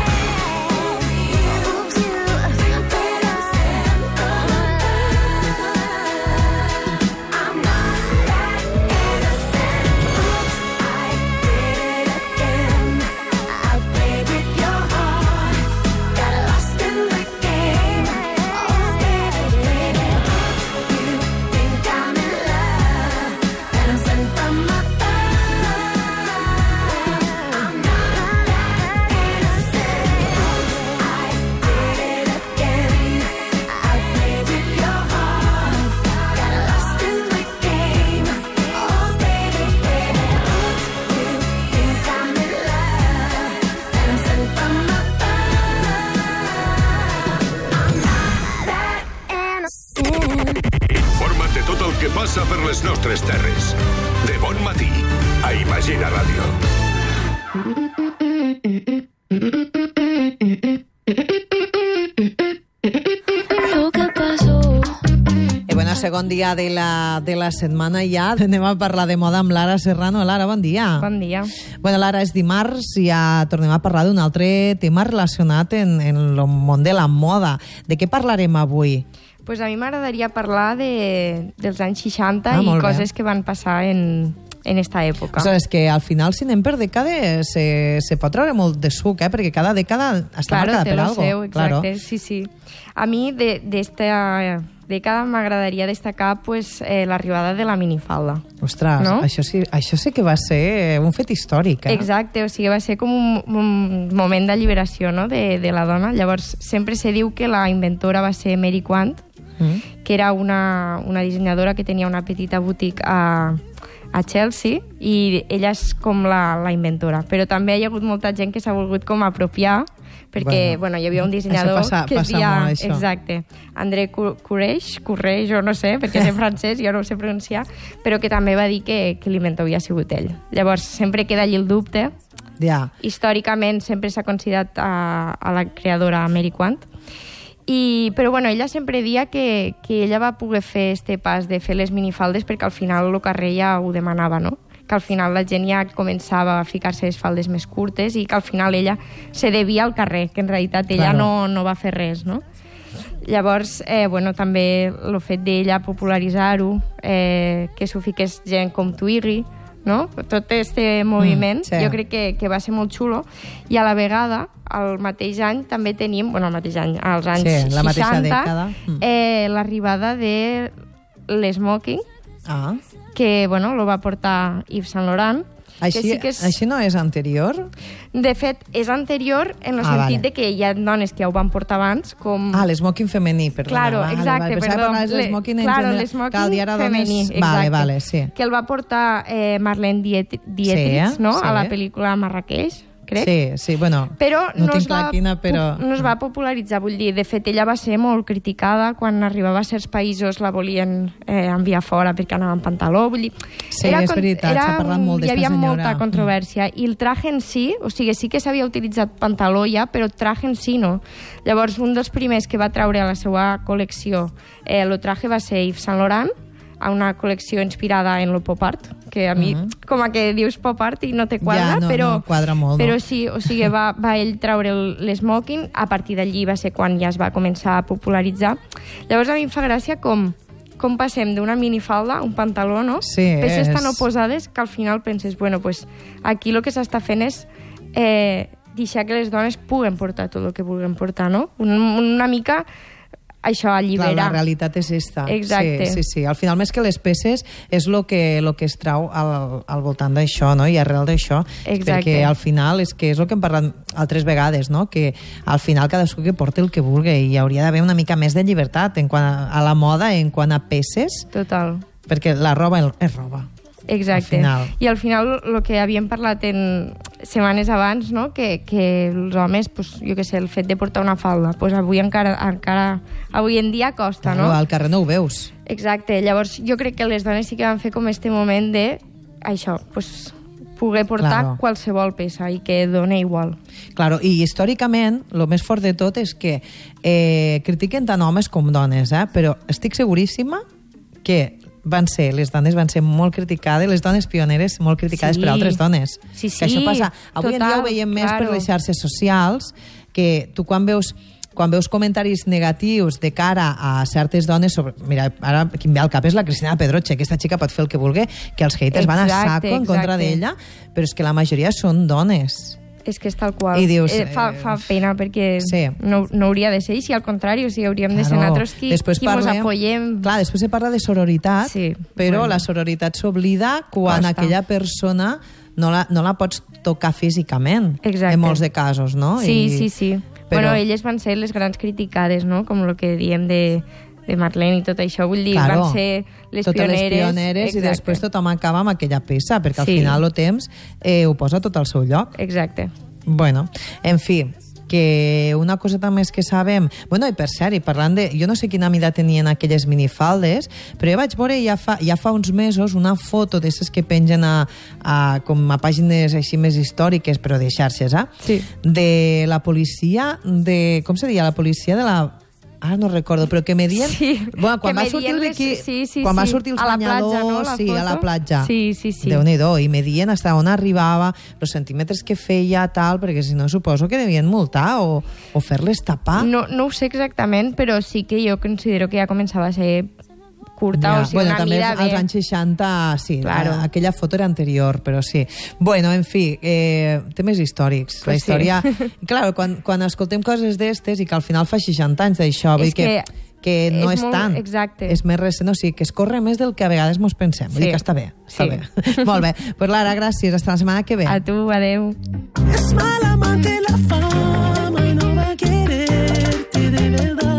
Oops, you better stand for love. I'm not that innocent. Oops, I did it again. I played with your heart. Got lost in the game. Oh, baby, baby. You think I'm in love, and I'm sent from above. I'm not that innocent. I did it again. I played with your heart. Got lost in the game. Oh, baby, baby. You think I'm in love, and I'm sent from above. I'm not that innocent. Informa't de tot el que passa per les nostres terres. De bon matí. A Imagina Ràdio. I bueno, segon dia de la setmana ja. Anem a parlar de moda amb Lara Serrano. Lara, bon dia. Bon dia. Bueno, Lara, és dimarts, ja tornem a parlar d'un altre tema relacionat en el món de la moda. De què parlarem avui? Pues a mi m'agradaria parlar dels anys 60 i molt bé. coses que van passar en esta època. O sigui, és que al final, si anem per dècades, se pot treure molt de suc, perquè cada dècada està marcada per algo. Seu, exacte, claro. Sí. A mi, d'esta dècada, m'agradaria destacar pues, l'arribada de la minifalda. Ostres, no? això sí que va ser un fet històric. Exacte, o sigui, va ser com un moment d'alliberació, no?, de la dona. Llavors, sempre se diu que la inventora va ser Mary Quant, que era una dissenyadora que tenia una petita boutique a Chelsea, i ella és com la inventora. Però també hi ha hagut molta gent que s'ha volgut com apropiar, perquè hi havia un dissenyador que es deia... Exacte. André Courreix, o no sé, perquè és en francès, jo no ho sé pronunciar, però que també va dir que l'inventor havia sigut ell. Llavors, sempre queda allí el dubte. Ja. Històricament sempre s'ha considerat a la creadora Mary Quant. Però ella sempre dia que ella va poder fer este pas de fer les minifaldes perquè al final el carrer ja ho demanava, no? Que al final la gent ja començava a ficar-se les faldes més curtes i que al final ella se devia al carrer, que en realitat ella no va fer res, no? Llavors, també el fet d'ella popularitzar-ho, que s'ho fiqués gent com Twiggy, no? Tot este moviment, jo crec que va ser molt xulo, i a la vegada, al mateix any, també tenim, al mateix any, als anys 60, l'arribada de l'smoking, que, lo va portar Yves Saint Laurent. Així no és anterior? De fet, és anterior en el sentit de que hi ha dones que ja ho van portar abans, com... l'esmoking femení, perdona. Claro, exacte, perdó. L'esmoking femení, exacte. Sí. Que el va portar Marlene Dietrich, no?, a la pel·lícula Marrakeix, crec. Sí, però no tinc clar quina, però... No es va popularitzar, vull dir, de fet, ella va ser molt criticada quan arribava a certs països, la volien enviar fora perquè anava en pantaló, vull dir... Sí, és veritat, s'ha parlat molt d'esta senyora. Hi havia molta controvèrsia, i el traje en si, o sigui, sí que s'havia utilitzat pantaló ja, però traje en si no. Llavors, un dels primers que va traure a la seva col·lecció el traje va ser Yves Saint Laurent, a una col·lecció inspirada en el pop art, que a mi, com a que dius pop art i no te quadra, no quadra molt, però sí, o sigui, va ell traure l'esmoking, a partir d'allí va ser quan ja es va començar a popularitzar. Llavors a mi em fa gràcia com passem d'una minifalda a un pantaló, no? Sí, peces tan oposades que al final penses, pues aquí el que s'està fent és deixar que les dones puguen portar tot el que vulguin portar, no? Una mica... això allibera. Clar, la realitat és esta. Exacte. Sí. Al final, més que les peces, és el que es trau al voltant d'això, no? I arrel d'això. Exacte. Perquè al final és el que hem parlat altres vegades, no? Que al final cadascú que porti el que vulgui, i hi hauria d'haver una mica més de llibertat en quant a la moda, en quant a peces. Total. Perquè la roba és roba. Exacte. I al final el que havíem parlat en setmanes abans, no? Que els homes, jo què sé, el fet de portar una falda, avui encara avui en dia costa, no? Al carrer no ho veus. Exacte. Llavors jo crec que les dones sí que van fer com este moment de això, poder portar qualsevol peça i que dona igual. Claro, i històricament, el més fort de tot és que critiquen tant homes com dones, però estic seguríssima que les dones van ser molt criticades, les dones pioneres molt criticades per altres dones. Sí, que això passa. Avui en dia ho veiem més per les xarxes socials, que tu quan veus comentaris negatius de cara a certes dones mira, ara qui em ve al cap és la Cristina Pedroche, aquesta xica pot fer el que vulgui, que els haters van a saco en contra d'ella, però és que la majoria són dones. És que és tal qual. I dius, fa pena perquè no hauria de ser, i si al contrari, hauríem de ser nosaltres qui mos apoyem. Clar, després se parla de sororitat, però la sororitat s'oblida quan aquella persona no la pots tocar físicament, en molts de casos, no? Sí. Però elles van ser les grans criticades, no? Com el que diem de Marlene i tot això, vull dir, van ser les pioneres i després tothom acaba amb aquella peça, perquè al final el temps ho posa tot al seu lloc. Exacte. Bueno, en fi, que una cosa també és que sabem... Bueno, i per cert, parlant de... Jo no sé quina mida tenien aquelles minifaldes, però jo vaig veure ja fa uns mesos una foto d'aquestes que pengen com a pàgines així més històriques, però de xarxes, de la policia com se deia? La policia de la... Ara no recordo, però que medien... Sí, bueno, quan que va sortir el medien liquid... sí, quan va sortir els a la platja, banyadors... no, la sí, a la foto? platja. Sí. Déu-n'hi-do, i medien fins on arribava, els centímetres que feia, tal, perquè si no suposo que devien multar o fer-les tapar. No ho sé exactament, però sí que jo considero que ja començava a ser curta, o sigui, bueno, una també mida als bé. anys 60, sí, Claro. aquella foto era anterior, però sí. Bueno, en fi, temes històrics. Pues la història... Clar, quan escoltem coses d'estes i que al final fa 60 anys d'això, vull dir que no és molt, tant. Exacte. És més recent, o sigui, que es corre més del que a vegades mos pensem. Vull dir que està bé. Està bé. Molt bé. Pues Lara, gràcies. Hasta la setmana que ve. A tu, adeu. Es mala amante la fama y no va a quererte de verdad.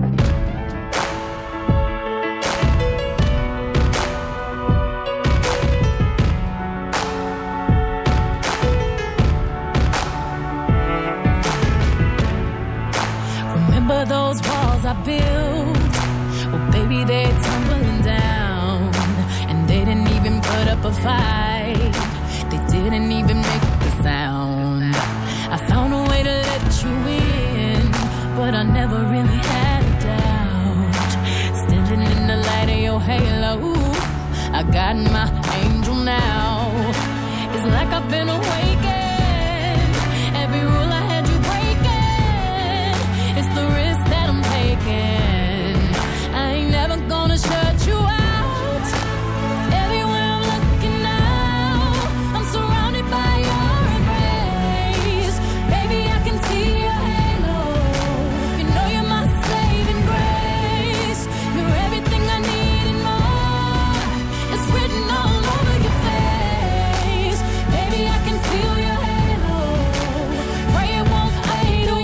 Remember those walls I built? Well, baby, they're tumbling down. And they didn't even put up a fight. They didn't even make a sound. I found a way to let you in, but I never really had a doubt. Standing in the light of your halo, I got my angel now. It's like I've been awakened. Every rule I had you breaking. It's the risk that I'm taking. I ain't never gonna shut you out. Everywhere I'm looking now, I'm surrounded by your embrace. Baby, I can see your halo. You know you're my saving grace. You're everything I need and more. It's written all over your face. Baby, I can feel your halo. Pray it won't fade away.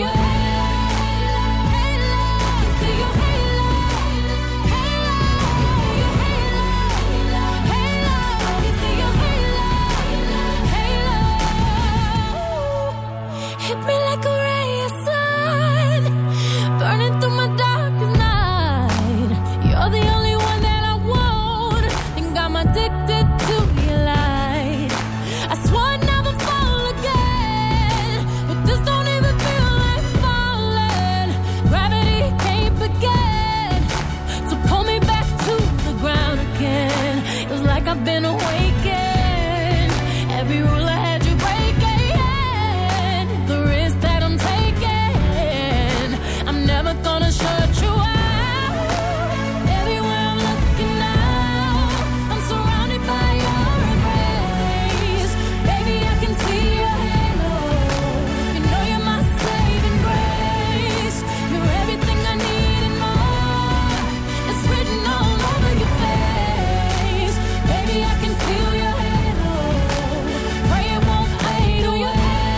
Hit me like a ray of sun, burning through my darkest night. You're the only one that I want. Think I'm addicted to your light. I swore I'd never fall again, but this don't even feel like falling. Gravity can't begin to pull me back to the ground again. It's like I've been awakened. Every rule I had you breaking. The risk that I'm taking, I'm never gonna shut you out. Everywhere I'm looking now, I'm surrounded by your embrace. Baby, I can see your halo. You know you're my saving grace. You're everything I need and more. It's written all over your face. Baby, I can feel your halo. Pray it won't fade away.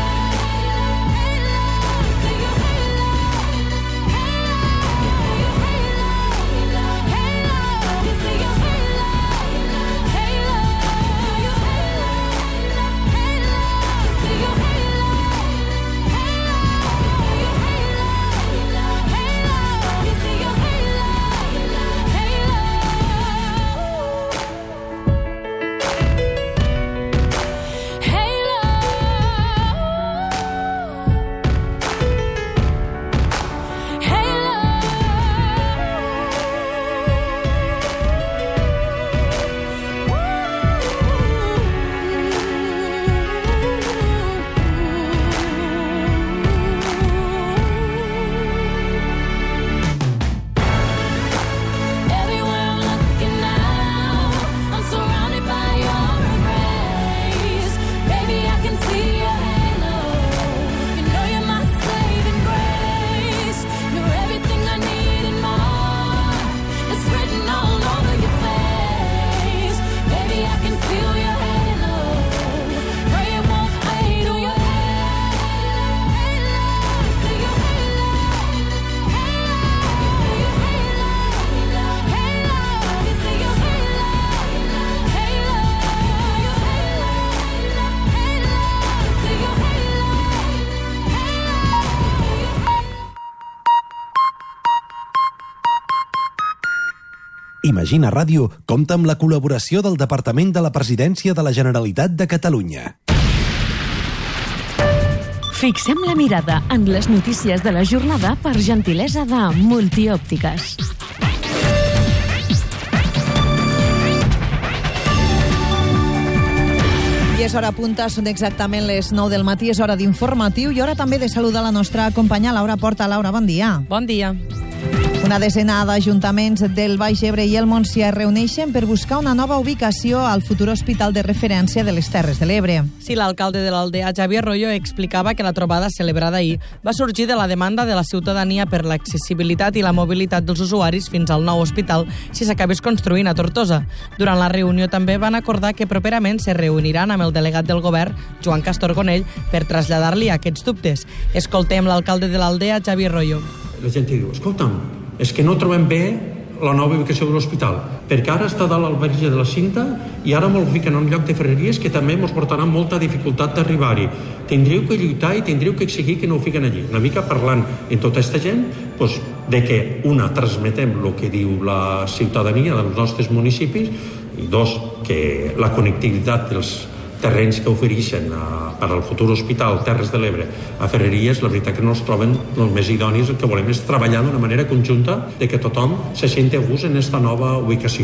Everywhere I'm looking now, I'm surrounded by your embrace. Baby, I can see your halo. You know you're my saving grace. You're everything I need and more. It's written all over your face. Baby, I can feel your halo. Pray it won't fade away. See your Imagina Ràdio compta amb la col·laboració del Departament de la Presidència de la Generalitat de Catalunya. Fixem la mirada en les notícies de la jornada per gentilesa de Multiòptiques. I és hora punta, són exactament les 9 del matí, és hora d'informatiu i hora també de saludar la nostra companya Laura Porta. Laura, bon dia. Bon dia. Una desena d'ajuntaments del Baix Ebre i el Montsià es reuneixen per buscar una nova ubicació al futur hospital de referència de les Terres de l'Ebre. Sí, l'alcalde de l'Aldea, Xavier Royo, explicava que la trobada celebrada ahir va sorgir de la demanda de la ciutadania per l'accessibilitat i la mobilitat dels usuaris fins al nou hospital si s'acabés construint a Tortosa. Durant la reunió també van acordar que properament se reuniran amb el delegat del govern, Joan Castorgonell, per traslladar-li aquests dubtes. Escoltem l'alcalde de l'Aldea, Xavier Royo. La gent diu, escolta'm, és que no trobem bé la nova ubicació de l'hospital, perquè ara està dalt al verge de la cinta i ara mos fiquen en un lloc de ferreries que també ens portarà molta dificultat d'arribar-hi. Tindríeu que lluitar i tindríeu que exigir que no ho fiquen allí. Una mica parlant amb tota aquesta gent doncs, de que, una, transmetem el que diu la ciutadania dels nostres municipis i dos, que la connectivitat dels terrenys que ofereixen per al futur hospital Terres de l'Ebre a Ferreries, la veritat que no es troben els més idonis. El que volem és treballar d'una manera conjunta de que tothom se senti a gust en aquesta nova ubicació.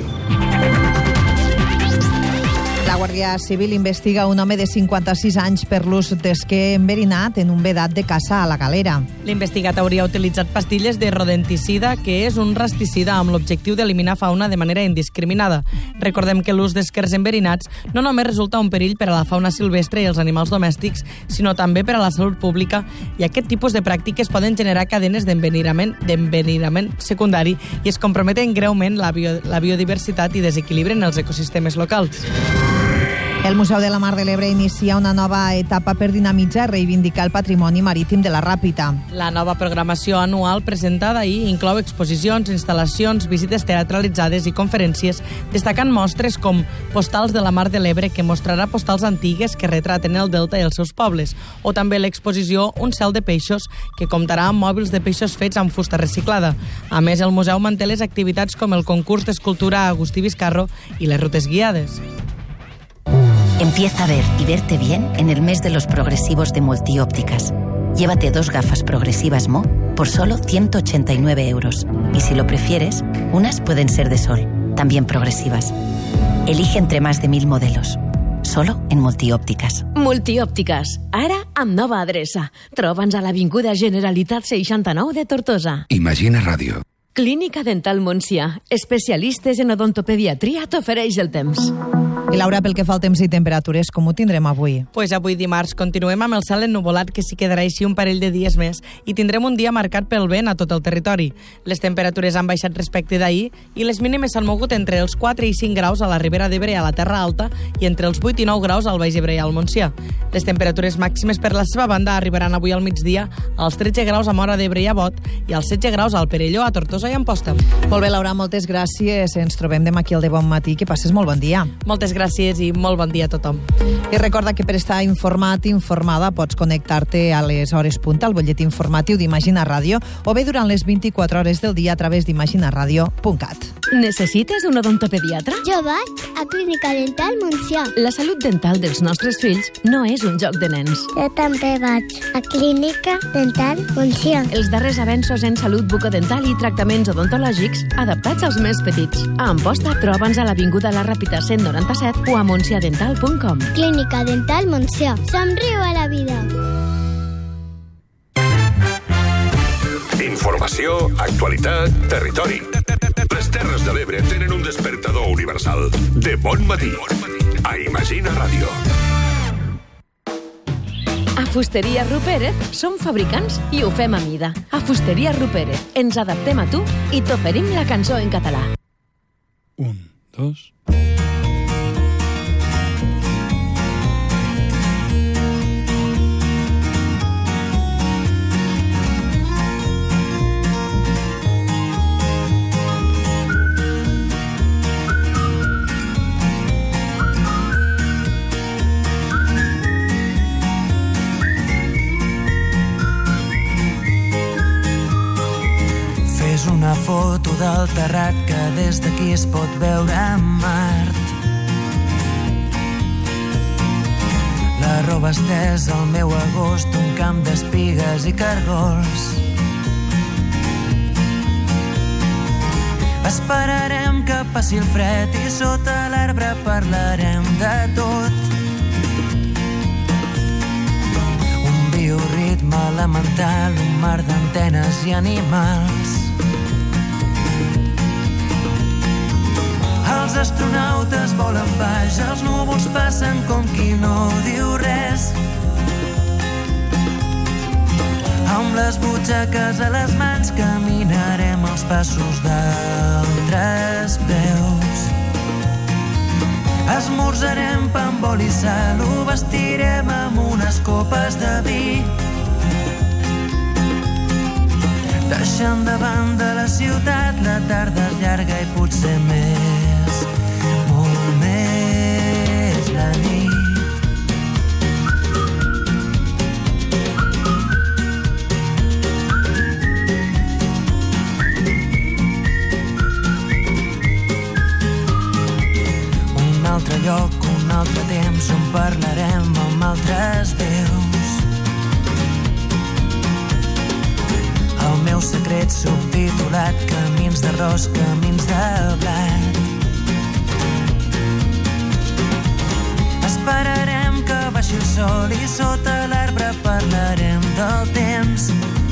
La Guàrdia Civil investiga un home de 56 anys per l'ús d'esquer enverinat en un vedat de caça a la Galera. L'investigat hauria utilitzat pastilles de rodenticida, que és un rasticida amb l'objectiu d'eliminar fauna de manera indiscriminada. Recordem que l'ús d'esquers enverinats no només resulta un perill per a la fauna silvestre i els animals domèstics, sinó també per a la salut pública, i aquest tipus de pràctiques poden generar cadenes d'enverinament secundari i es comprometen greument la biodiversitat i desequilibren els ecosistemes locals. El Museu de la Mar de l'Ebre inicia una nova etapa per dinamitzar i reivindicar el patrimoni marítim de la Ràpita. La nova programació anual presentada ahir inclou exposicions, instal·lacions, visites teatralitzades i conferències, destacant mostres com Postals de la Mar de l'Ebre, que mostrarà postals antigues que retraten el delta i els seus pobles, o també l'exposició Un cel de peixos, que comptarà amb mòbils de peixos fets amb fusta reciclada. A més, el museu manté les activitats com el concurs d'escultura Agustí Vizcarro i les rutes guiades. Empieza a ver y verte bien en el mes de los progresivos de Multiópticas. Llévate 2 gafas progresivas Mo por solo 189 euros. Y si lo prefieres, unas pueden ser de sol, también progresivas. Elige entre más de 1000 modelos. Solo en Multiòptiques. Multiòptiques, ara amb nova adreça. Troba'ns a l'Avinguda Generalitat 69 de Tortosa. Imagina Ràdio. Clínica Dental Montsià, especialistes en odontopediatria, t'ofereix el temps. I Laura, pel que fa al temps i temperatures, com ho tindrem avui? Pues avui dimarts continuem amb el cel ennuvolat, que s'hi quedarà així un parell de dies més, i tindrem un dia marcat pel vent a tot el territori. Les temperatures han baixat respecte d'ahir i les mínimes s'han mogut entre els 4 i 5 graus a la Ribera d'Ebre i a la Terra Alta i entre els 8 i 9 graus al Baix Ebre i al Montsià. Les temperatures màximes per la seva banda arribaran avui al migdia als 13 graus a Móra d'Ebre i a Bot i als 16 graus al Perelló, a Tortosa i a Amposta. Molt bé, Laura, moltes gràcies. Ens trobem demà aquí al De Bon Matí. Que passes molt bon dia. Moltes gràcies i molt bon dia a tothom. I recorda que per estar informat, informada, pots connectar-te a les hores punta al butlletí informatiu d'Imagina Ràdio o bé durant les 24 hores del dia a través d'imaginaradio.cat. Necessites un odontopediatre? Jo vaig a Clínica Dental Montsià. La salut dental dels nostres fills no és un joc de nens. Jo també vaig a Clínica Dental Montsià. Els darrers avenços en salut bucodental i tractaments odontològics adaptats als més petits. A Amposta, troba'ns a l'Avinguda La Ràpita 197 o a montsiadental.com. Clínica Dental Montsià. Somriu a la vida. Informació, actualitat, territori. Les Terres de l'Ebre tenen un despertador universal. De bon matí. A Imagina Ràdio. A Fusteria Rupérez som fabricants i ho fem a mida. A Fusteria Rupérez ens adaptem a tu i t'oferim la cançó en català. 1, 2... Una foto del terrat que des d'aquí es pot veure a Mart. La roba estès al meu agost, un camp d'espigues i cargols. Esperarem que passi el fred i sota l'arbre parlarem de tot. Un bioritme elemental, un mar d'antenes i animals. Els astronautes volen baix, els núvols passen com qui no diu res. Amb les butxaques a les mans caminarem els passos d'altres peus. Esmorzarem pa amb oli i sal, ho vestirem amb unes copes de vi. Deixant de banda la ciutat, la tarda és llarga i potser més, molt més la nit. Un altre lloc, un altre temps on parlarem amb altres déus. El meu secret subtitulat, camins d'arròs, camins de blat. Esperarem que baixi el sol i sota l'arbre parlarem del temps.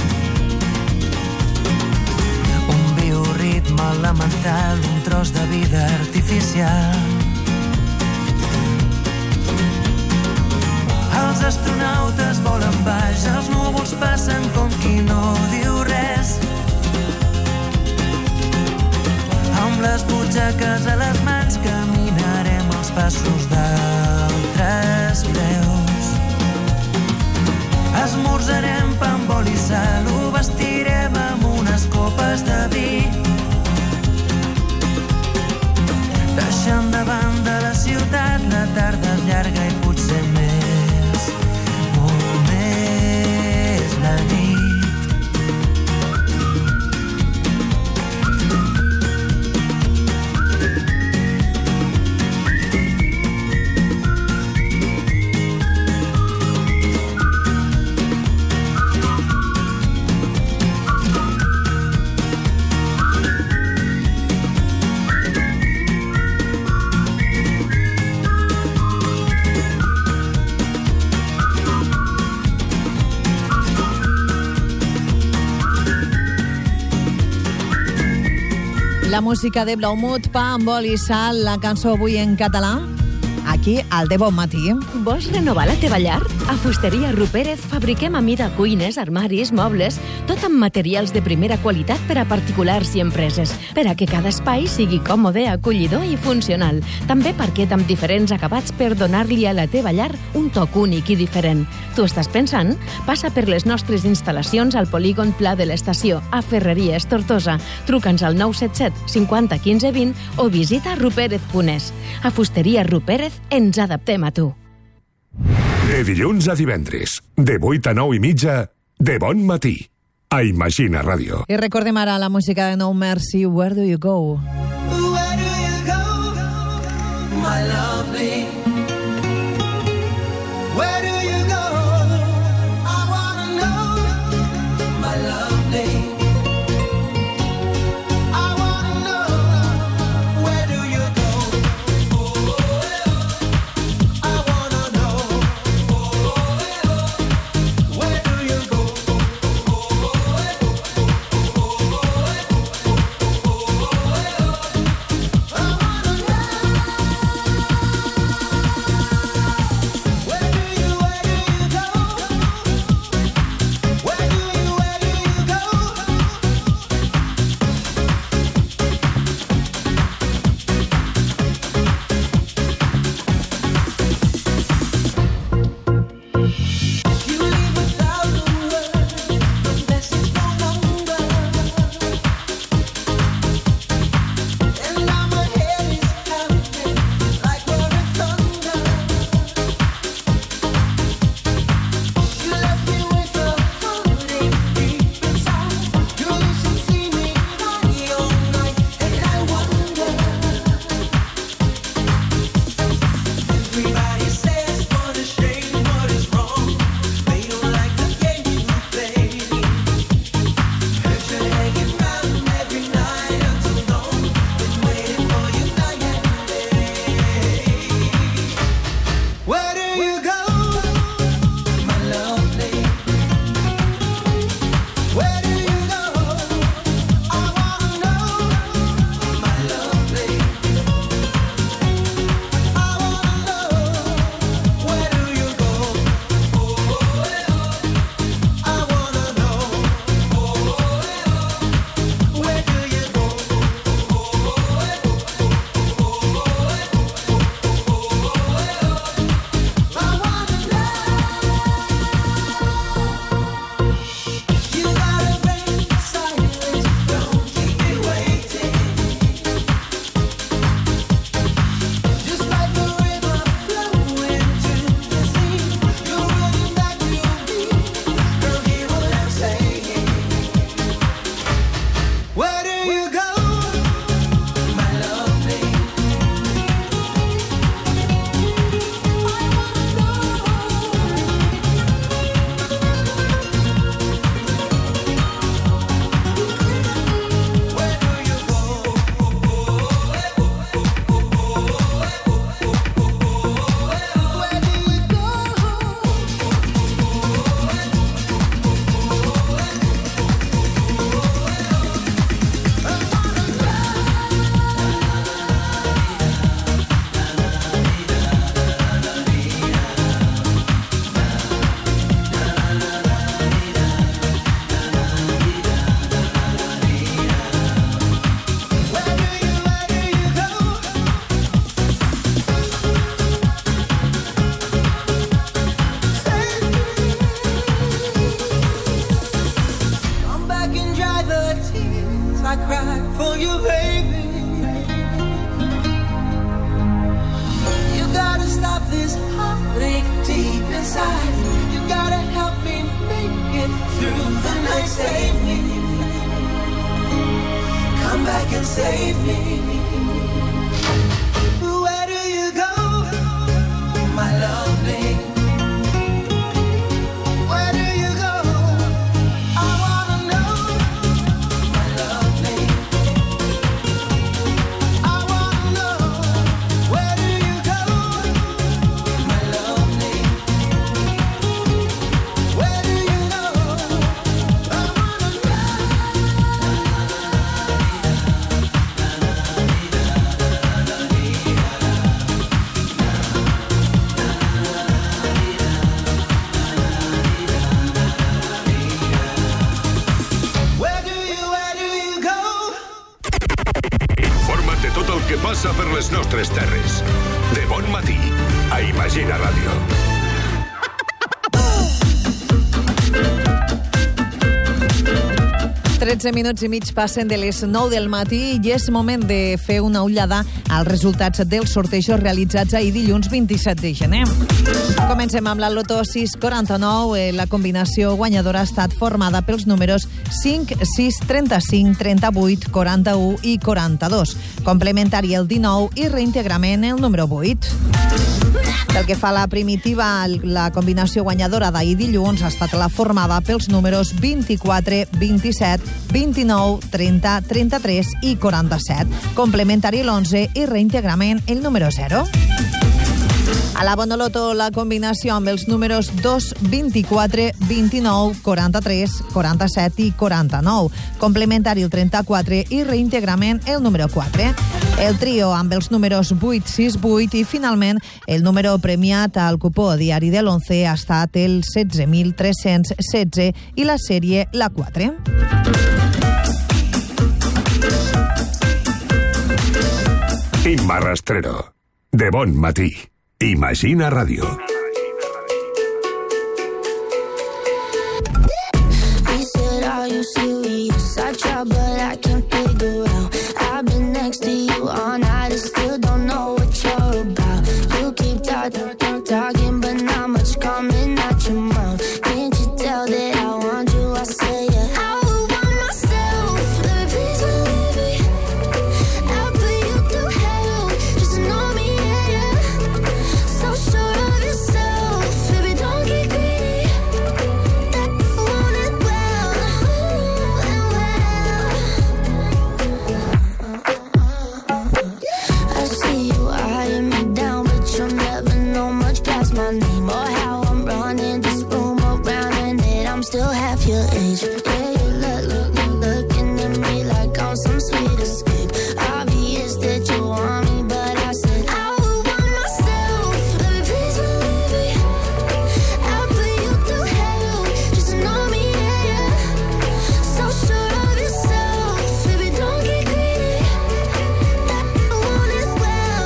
Un bioritme elemental, un tros de vida artificial. Els astronautes volen baix, els núvols passen com qui no diu res. Amb les butxaques a les mans caminarem els passos d'altres peus. Esmorzarem pa amb oli i sal, ho vestirem amb unes copes de vi. Deixant de banda la ciutat, la tarda és llarga i potser més, molt més la nit. La música de Blaumut, pa amb oli i sal, la cançó avui en català, aquí al De Bon Matí. Vols renovar la teva llar? A Fusteria Rupérez fabriquem a mida cuines, armaris, mobles, tot amb materials de primera qualitat per a particulars i empreses, per a que cada espai sigui còmode, acollidor i funcional. També parquet amb diferents acabats per donar-li a la teva llar un toc únic i diferent. Tu estàs pensant? Passa per les nostres instal·lacions al polígon Pla de l'Estació, a Ferreries Tortosa. Truca'ns al 977 50 15 20 o visita rupérez.es. A Fusteria Rupérez ens adaptem a tu. De dilluns a divendres, de 8 a 9 i mitja, De Bon Matí, a Imagina Ràdio. I recordem ara la música de No Mercy, Where Do You Go? Where do you go, my lovely? Where do you go? I wanna know, my lovely. I wanna know, where do you go? I wanna know, where do you go? Where do you go? passa per les nostres terres. De bon matí, a Imagina Ràdio. Tretze minuts i mig passen de les 9 del matí i és moment de fer una ullada als resultats dels sortejos realitzats ahir dilluns 27 de gener. Comencem amb la Loto 649. La combinació guanyadora ha estat formada pels números 5, 6, 35, 38, 41 i 42. Complementari el 19 i reintegrament el número 8. Pel que fa a la primitiva, la combinació guanyadora d'ahir dilluns ha estat la formada pels números 24, 27, 29, 30, 33 i 47. Complementari l'11 i reintegrament el número 0. A la Bonoloto, la combinació amb els números 2, 24, 29, 43, 47 i 49. Complementari el 34 i reintegrament el número 4. El trio amb els números 8, 6, 8 i finalment el número premiat al cupó diari de l'11 ha estat el 16.316 i la sèrie la 4. Imma Rastrero. De bon matí. Imagina Ràdio. He said, are you serious? I try, but I can't figure out. I've been next to you all night and still don't know what you're about. You keep talking, but not much coming out your mouth. Can't you tell that I want you? I say, yeah. I would want myself. Let me please believe me. I'll put you through hell just to know me, yeah, yeah. So sure of yourself, baby, don't get greedy. That I want it well, and well. I see you eyeing me down, but you'll never know much past my name or how I'm running this room around, and that I'm still half your age. Yeah, you looking at me like I'm some sweet escape. Obvious that you want me, but I said I would want myself. Let me please believe me. I'll put you through hell just to know me, yeah, yeah. So sure of yourself, baby, don't get greedy. That I want it well,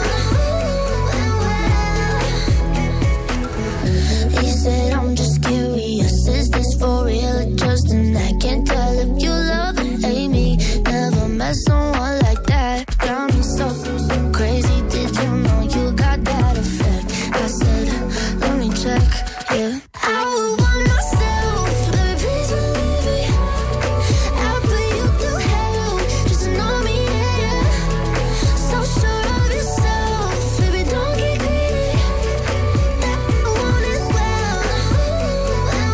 and well. He said, I'm just curious, is this for real or just an act? Can't tell if you love or hate me. Never met someone like that. Got me so crazy, did you know you got that effect? I said, let me check, yeah. I would want myself, let me please believe me. I'll put you through hell just to know me, yeah, yeah. So sure of yourself, baby, don't get greedy. That I want it well, and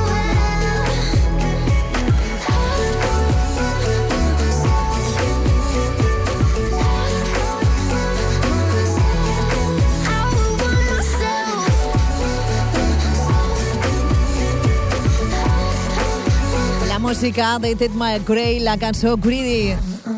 La música de Ted McRae, la cançó Greedy.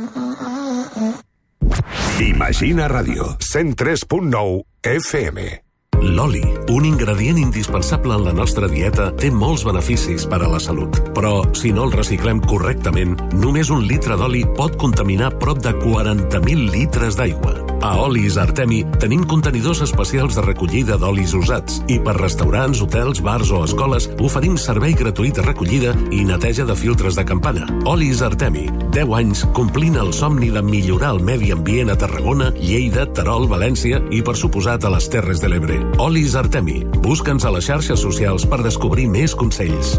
Imagina Ràdio, 103.9 FM. L'oli, un ingredient indispensable en la nostra dieta, té molts beneficis per a la salut. Però, si no el reciclem correctament, només un litre d'oli pot contaminar prop de 40.000 litres d'aigua. A Olis Artemi tenim contenidors especials de recollida d'olis usats i per restaurants, hotels, bars o escoles oferim servei gratuït de recollida i neteja de filtres de campana. Olis Artemi, 10 anys complint el somni de millorar el medi ambient a Tarragona, Lleida, Terol, València i, per suposat, a les Terres de l'Ebre. Olis Artemi. Busca'ns a les xarxes socials per descobrir més consells.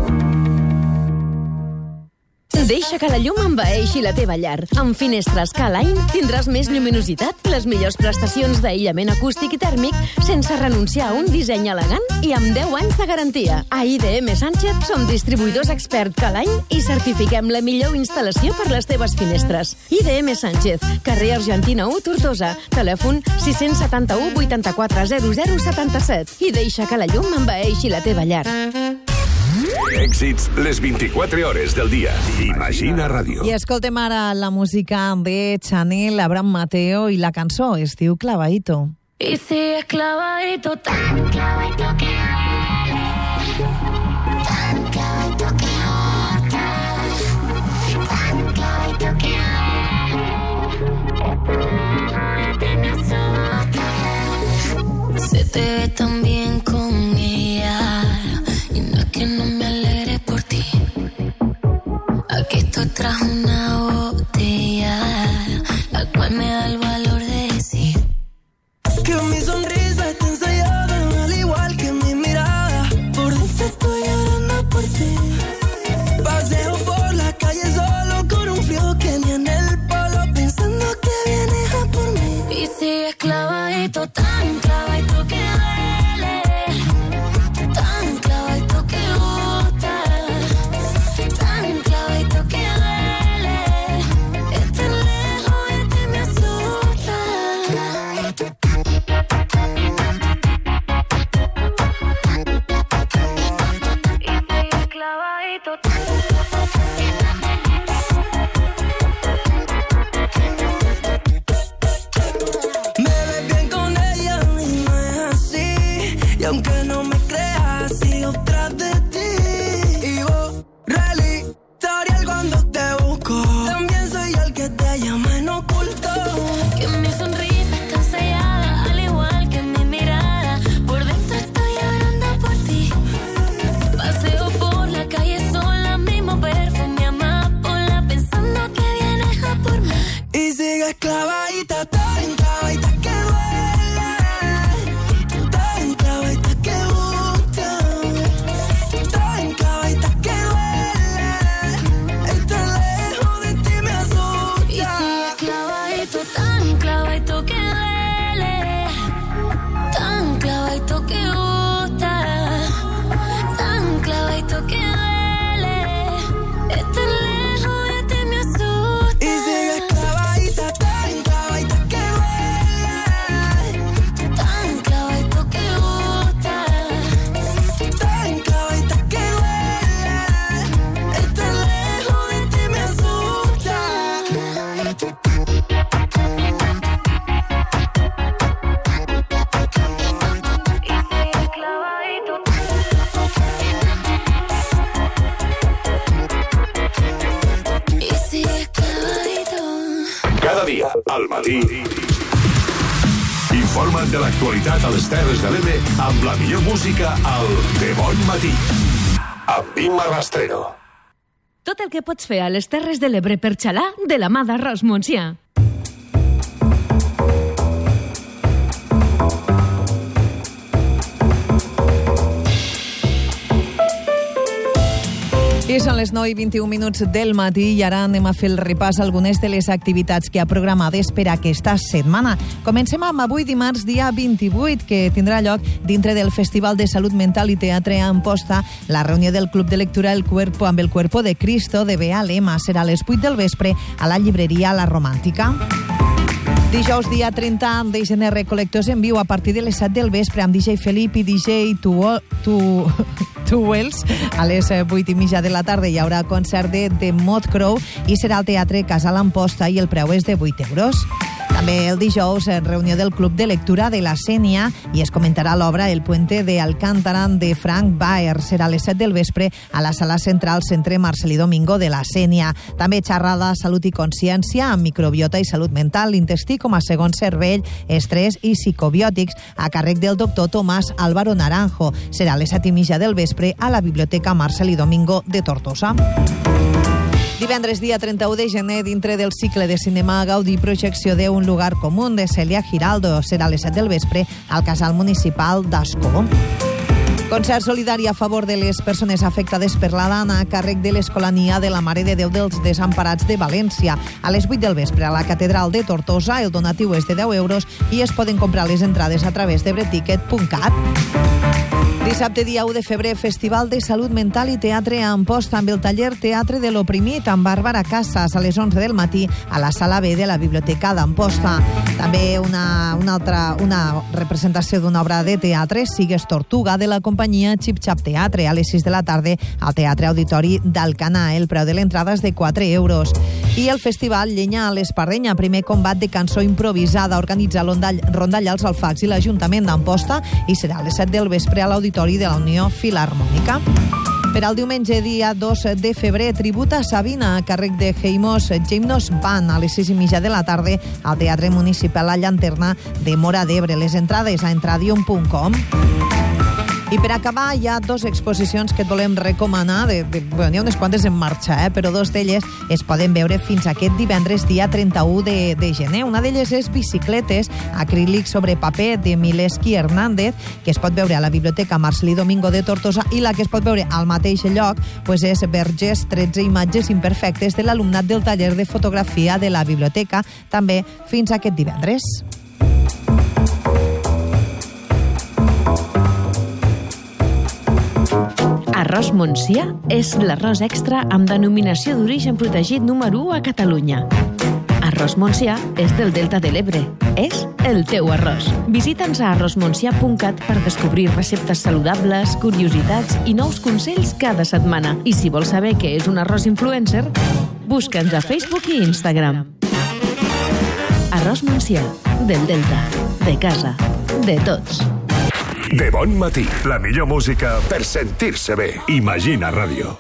Deixa que la llum envaeixi la teva llar. Amb Finestres K-Line tindràs més lluminositat, les millors prestacions d'aïllament acústic i tèrmic, sense renunciar a un disseny elegant i amb 10 anys de garantia. A IDM Sánchez som distribuïdors expert K-Line i certifiquem la millor instal·lació per les teves finestres. IDM Sánchez, carrer Argentina 1, Tortosa. Telèfon 671 84 00 77. I deixa que la llum envaeixi la teva llar. Èxits les 24 hores del dia. Imagina Ràdio. I escoltem ara la música de Chanel, Abraham Mateo, i la cançó es diu Clavadito. Y si es clavadito, tan clavadito que tan clavadito que tan clavadito que Me ves bien con ella y no es así. Y aunque no me creas, sigo tras de ti. Y borra el historial cuando te busco. También soy yo el que te llama en oculto. Que mi sonrisa está sellada, al igual que mi mirada. Por dentro estoy llorando por ti. Paseo por la calle sola, mismo perfume amapola, pensando que vienes a por mí. Y sigues clavadita, tan clavadita que duele. Tan clavadita que gusta. Tan clavadita que duele. Estar lejos de ti me asusta. Y sigues clavadito, tan clavadito que duele. Tan clavadito que gusta. Tan clavadito que duele. Estar lejos de ti me asusta. Y sigues clavadita, tan clavadita que duele. Tan clavadito que gusta. Tan clavadita que duele. Estar lejos de ti me asusta. Y sigues clavadito. Cada dia, al matí. Informa't de l'actualitat a les Terres de l'Ebre amb la millor música al De Bon Matí. Amb Imma Rastrero. Tot el que pots fer a les Terres de l'Ebre per xalar de la mà d'Arròs Montsià. I són les 9:21 del matí i ara anem a fer el repàs a algunes de les activitats que ha programades per aquesta setmana. Comencem amb avui dimarts, dia 28, que tindrà lloc dintre del Festival de Salut Mental i Teatre a Amposta la reunió del Club de Lectura El Cuerpo amb el Cuerpo de Cristo de Bea Lema. Serà a les 8 del vespre a la llibreria La Romàntica. Dijous, dia 30 de gener, Recol·lectors en viu a partir de les 7 del vespre amb DJ Felip i DJ Wells. A les 8:30 de la tarda hi haurà concert de The Mod Crow i serà al Teatre Casal Amposta i el preu és de 8 euros. També el dijous, reunió del Club de Lectura de la Sénia i es comentarà l'obra El puente de Alcántara de Frank Baer. Serà a les 7 del vespre a la sala central Centre Marcelí Domingo de la Sénia. També xerrada Salut i Consciència amb microbiota i salut mental, l'intestí com a segon cervell, estrès i psicobiòtics a càrrec del doctor Tomàs Álvaro Naranjo. Serà a les 7:30 del vespre a la Biblioteca Marcelí Domingo de Tortosa. Divendres, dia 31 de gener, dintre del cicle de cinema Gaudí, projecció de Un lugar común de Celia Giraldo. Serà a les 7 del vespre al Casal Municipal d'Ascó. Concert solidari a favor de les persones afectades per la dana a càrrec de l'Escolania de la Mare de Déu dels Desemparats de València. A les 8 del vespre a la Catedral de Tortosa, el donatiu és de 10 euros i es poden comprar les entrades a través de breticket.cat. Dissabte, dia 1 de febrer, Festival de Salut Mental i Teatre a Amposta amb el taller Teatre de l'Oprimit amb Bàrbara Casas a les 11 del matí a la Sala B de la Biblioteca d'Amposta. També una representació d'una obra de teatre, Sigues Tortuga, de la companyia Xip Xap Teatre a les 6 de la tarda al Teatre Auditori d'Alcanar. El preu de l'entrada és de 4 euros. I el Festival Llenya a l'Espardenya, primer combat de cançó improvisada, organitza Rondalla als Alfacs i l'Ajuntament d'Amposta i serà a les 7 del vespre a l'Auditori de la Unió Filharmònica. Per al diumenge, dia 2 de febrer, tributa a Sabina a càrrec de Gimnos Band a les 6:30 de la tarda al Teatre Municipal La Llanterna de Móra d'Ebre. Les entrades a entradium.com. I per acabar, hi ha dues exposicions que et volem recomanar. Bueno, hi ha unes quantes en marxa, però dues d'elles es poden veure fins aquest divendres, dia 31 de gener. Una d'elles és Bicicletes, acrílic sobre paper de Mileski Hernández, que es pot veure a la Biblioteca Marcelí Domingo de Tortosa, i la que es pot veure al mateix lloc és Vergés, 13 imatges imperfectes de l'alumnat del taller de fotografia de la biblioteca, també fins aquest divendres. Arròs Montsià és l'arròs extra amb denominació d'origen protegit número 1 a Catalunya. Arròs Montsià és del Delta de l'Ebre. És el teu arròs. Visita'ns a arrosmontsià.cat per descobrir receptes saludables, curiositats i nous consells cada setmana. I si vols saber què és un arròs influencer, busca'ns a Facebook i Instagram. Arròs Montsià, del Delta, de casa, de tots. De bon matí, la millor música per sentir-se bé. Imagina Ràdio.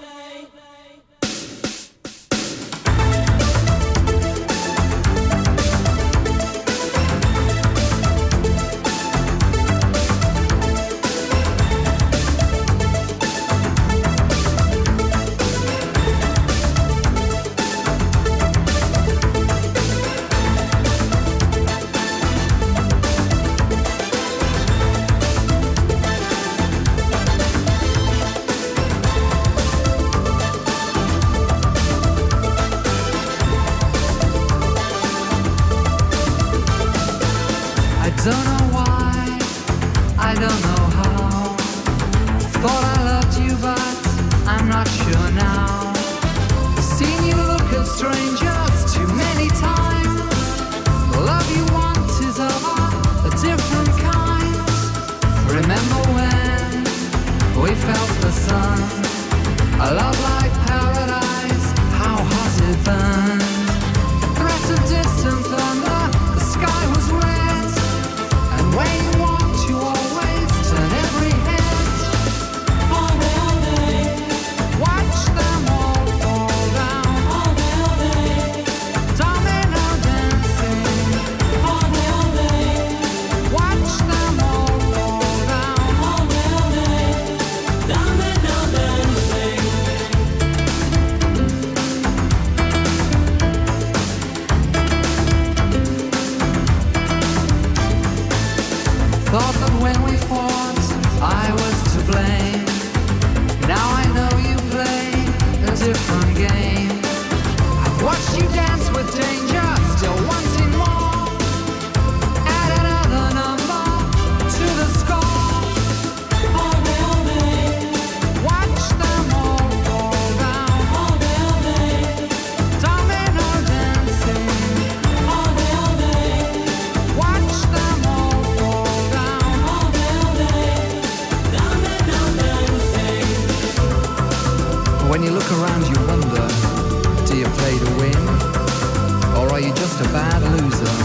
I don't know why, I don't know how. Thought I loved you, but I'm not sure now. Seen you look at strangers too many times. The love you want is of a different kind. Remember when we felt the sun? A love like paradise, how hot it burned. Threat of distant thunder, the sky was red. When you walked, you always turn every head. All day. Watch them all fall down. All day. Domino dancing. All day. Watch them all fall down. All day. Domino dancing. Thought that when we fought, I was to blame. Now I know you play a different game. I've watched you dance with danger, still wanting more. Add another number to the score. All day. Watch them all fall down. All day. Domino dancing. All day. Watch them all fall down. All day. Domino dancing. When you look around, you wonder, do you play to win? Or are you just a bad loser?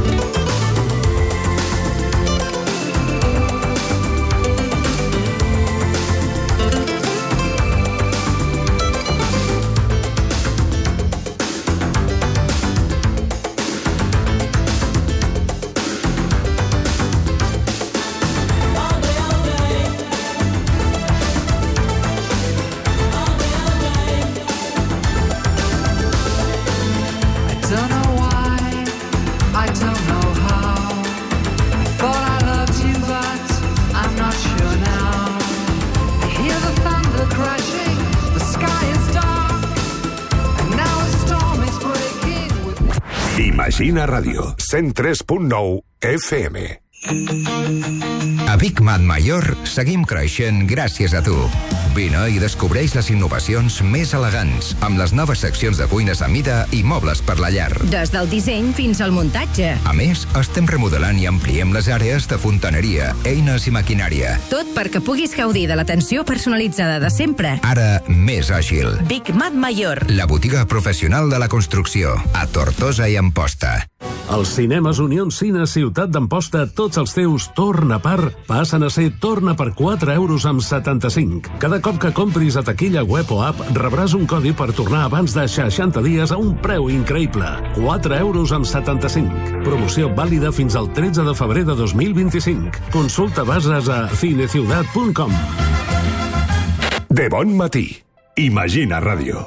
I don't know why, I don't know how. I thought I loved you, but I'm not sure now. I hear the thunder crashing, the sky is dark, and now a storm is breaking with... Imagina Ràdio, 103.9 FM. A Big Mat Mayor seguim creixent gràcies a tu. Vine i descobreix les innovacions més elegants, amb les noves seccions de cuines a mida i mobles per la llar. Des del disseny fins al muntatge. A més, estem remodelant i ampliem les àrees de fontaneria, eines i maquinària. Tot perquè puguis gaudir de l'atenció personalitzada de sempre. Ara, més àgil. Big Mat Mayor. La botiga professional de la construcció, a Tortosa i Amposta. Els cinemes Unió Cine Ciutat d'Amposta, tots els teus torn a part passen a ser torn a per 4,75 €. Cada cop que compris a taquilla web o app rebràs un codi per tornar abans de 60 dies a un preu increïble. 4,75 €. Promoció vàlida fins al 13 de febrer de 2025. Consulta bases a cineciutat.com. De bon matí. Imagina Ràdio.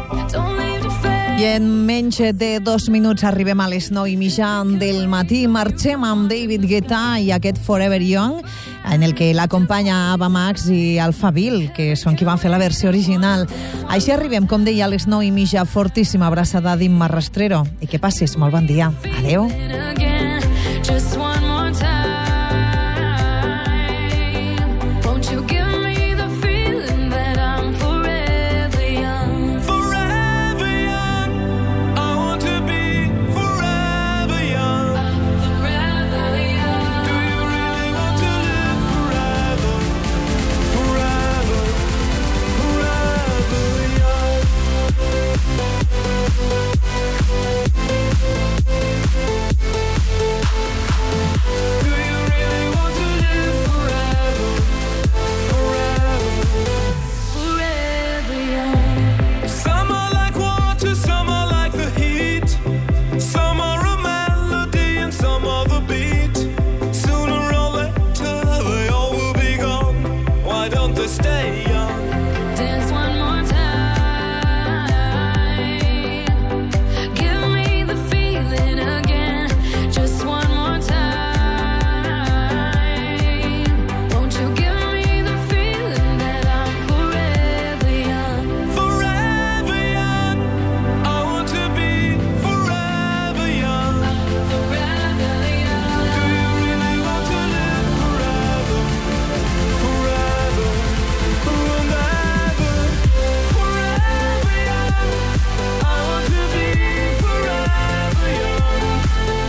I en menys de 2 minuts arribem a les 9:30 del matí. Marxem amb David Guetta i aquest Forever Young, en el que l'acompanya Ava Max i Alphaville, que són qui van fer la versió original. Així arribem, com deia, a les 9:30. Fortíssima abraçada d'Imma Rastrero. I que passis molt bon dia. Adeu.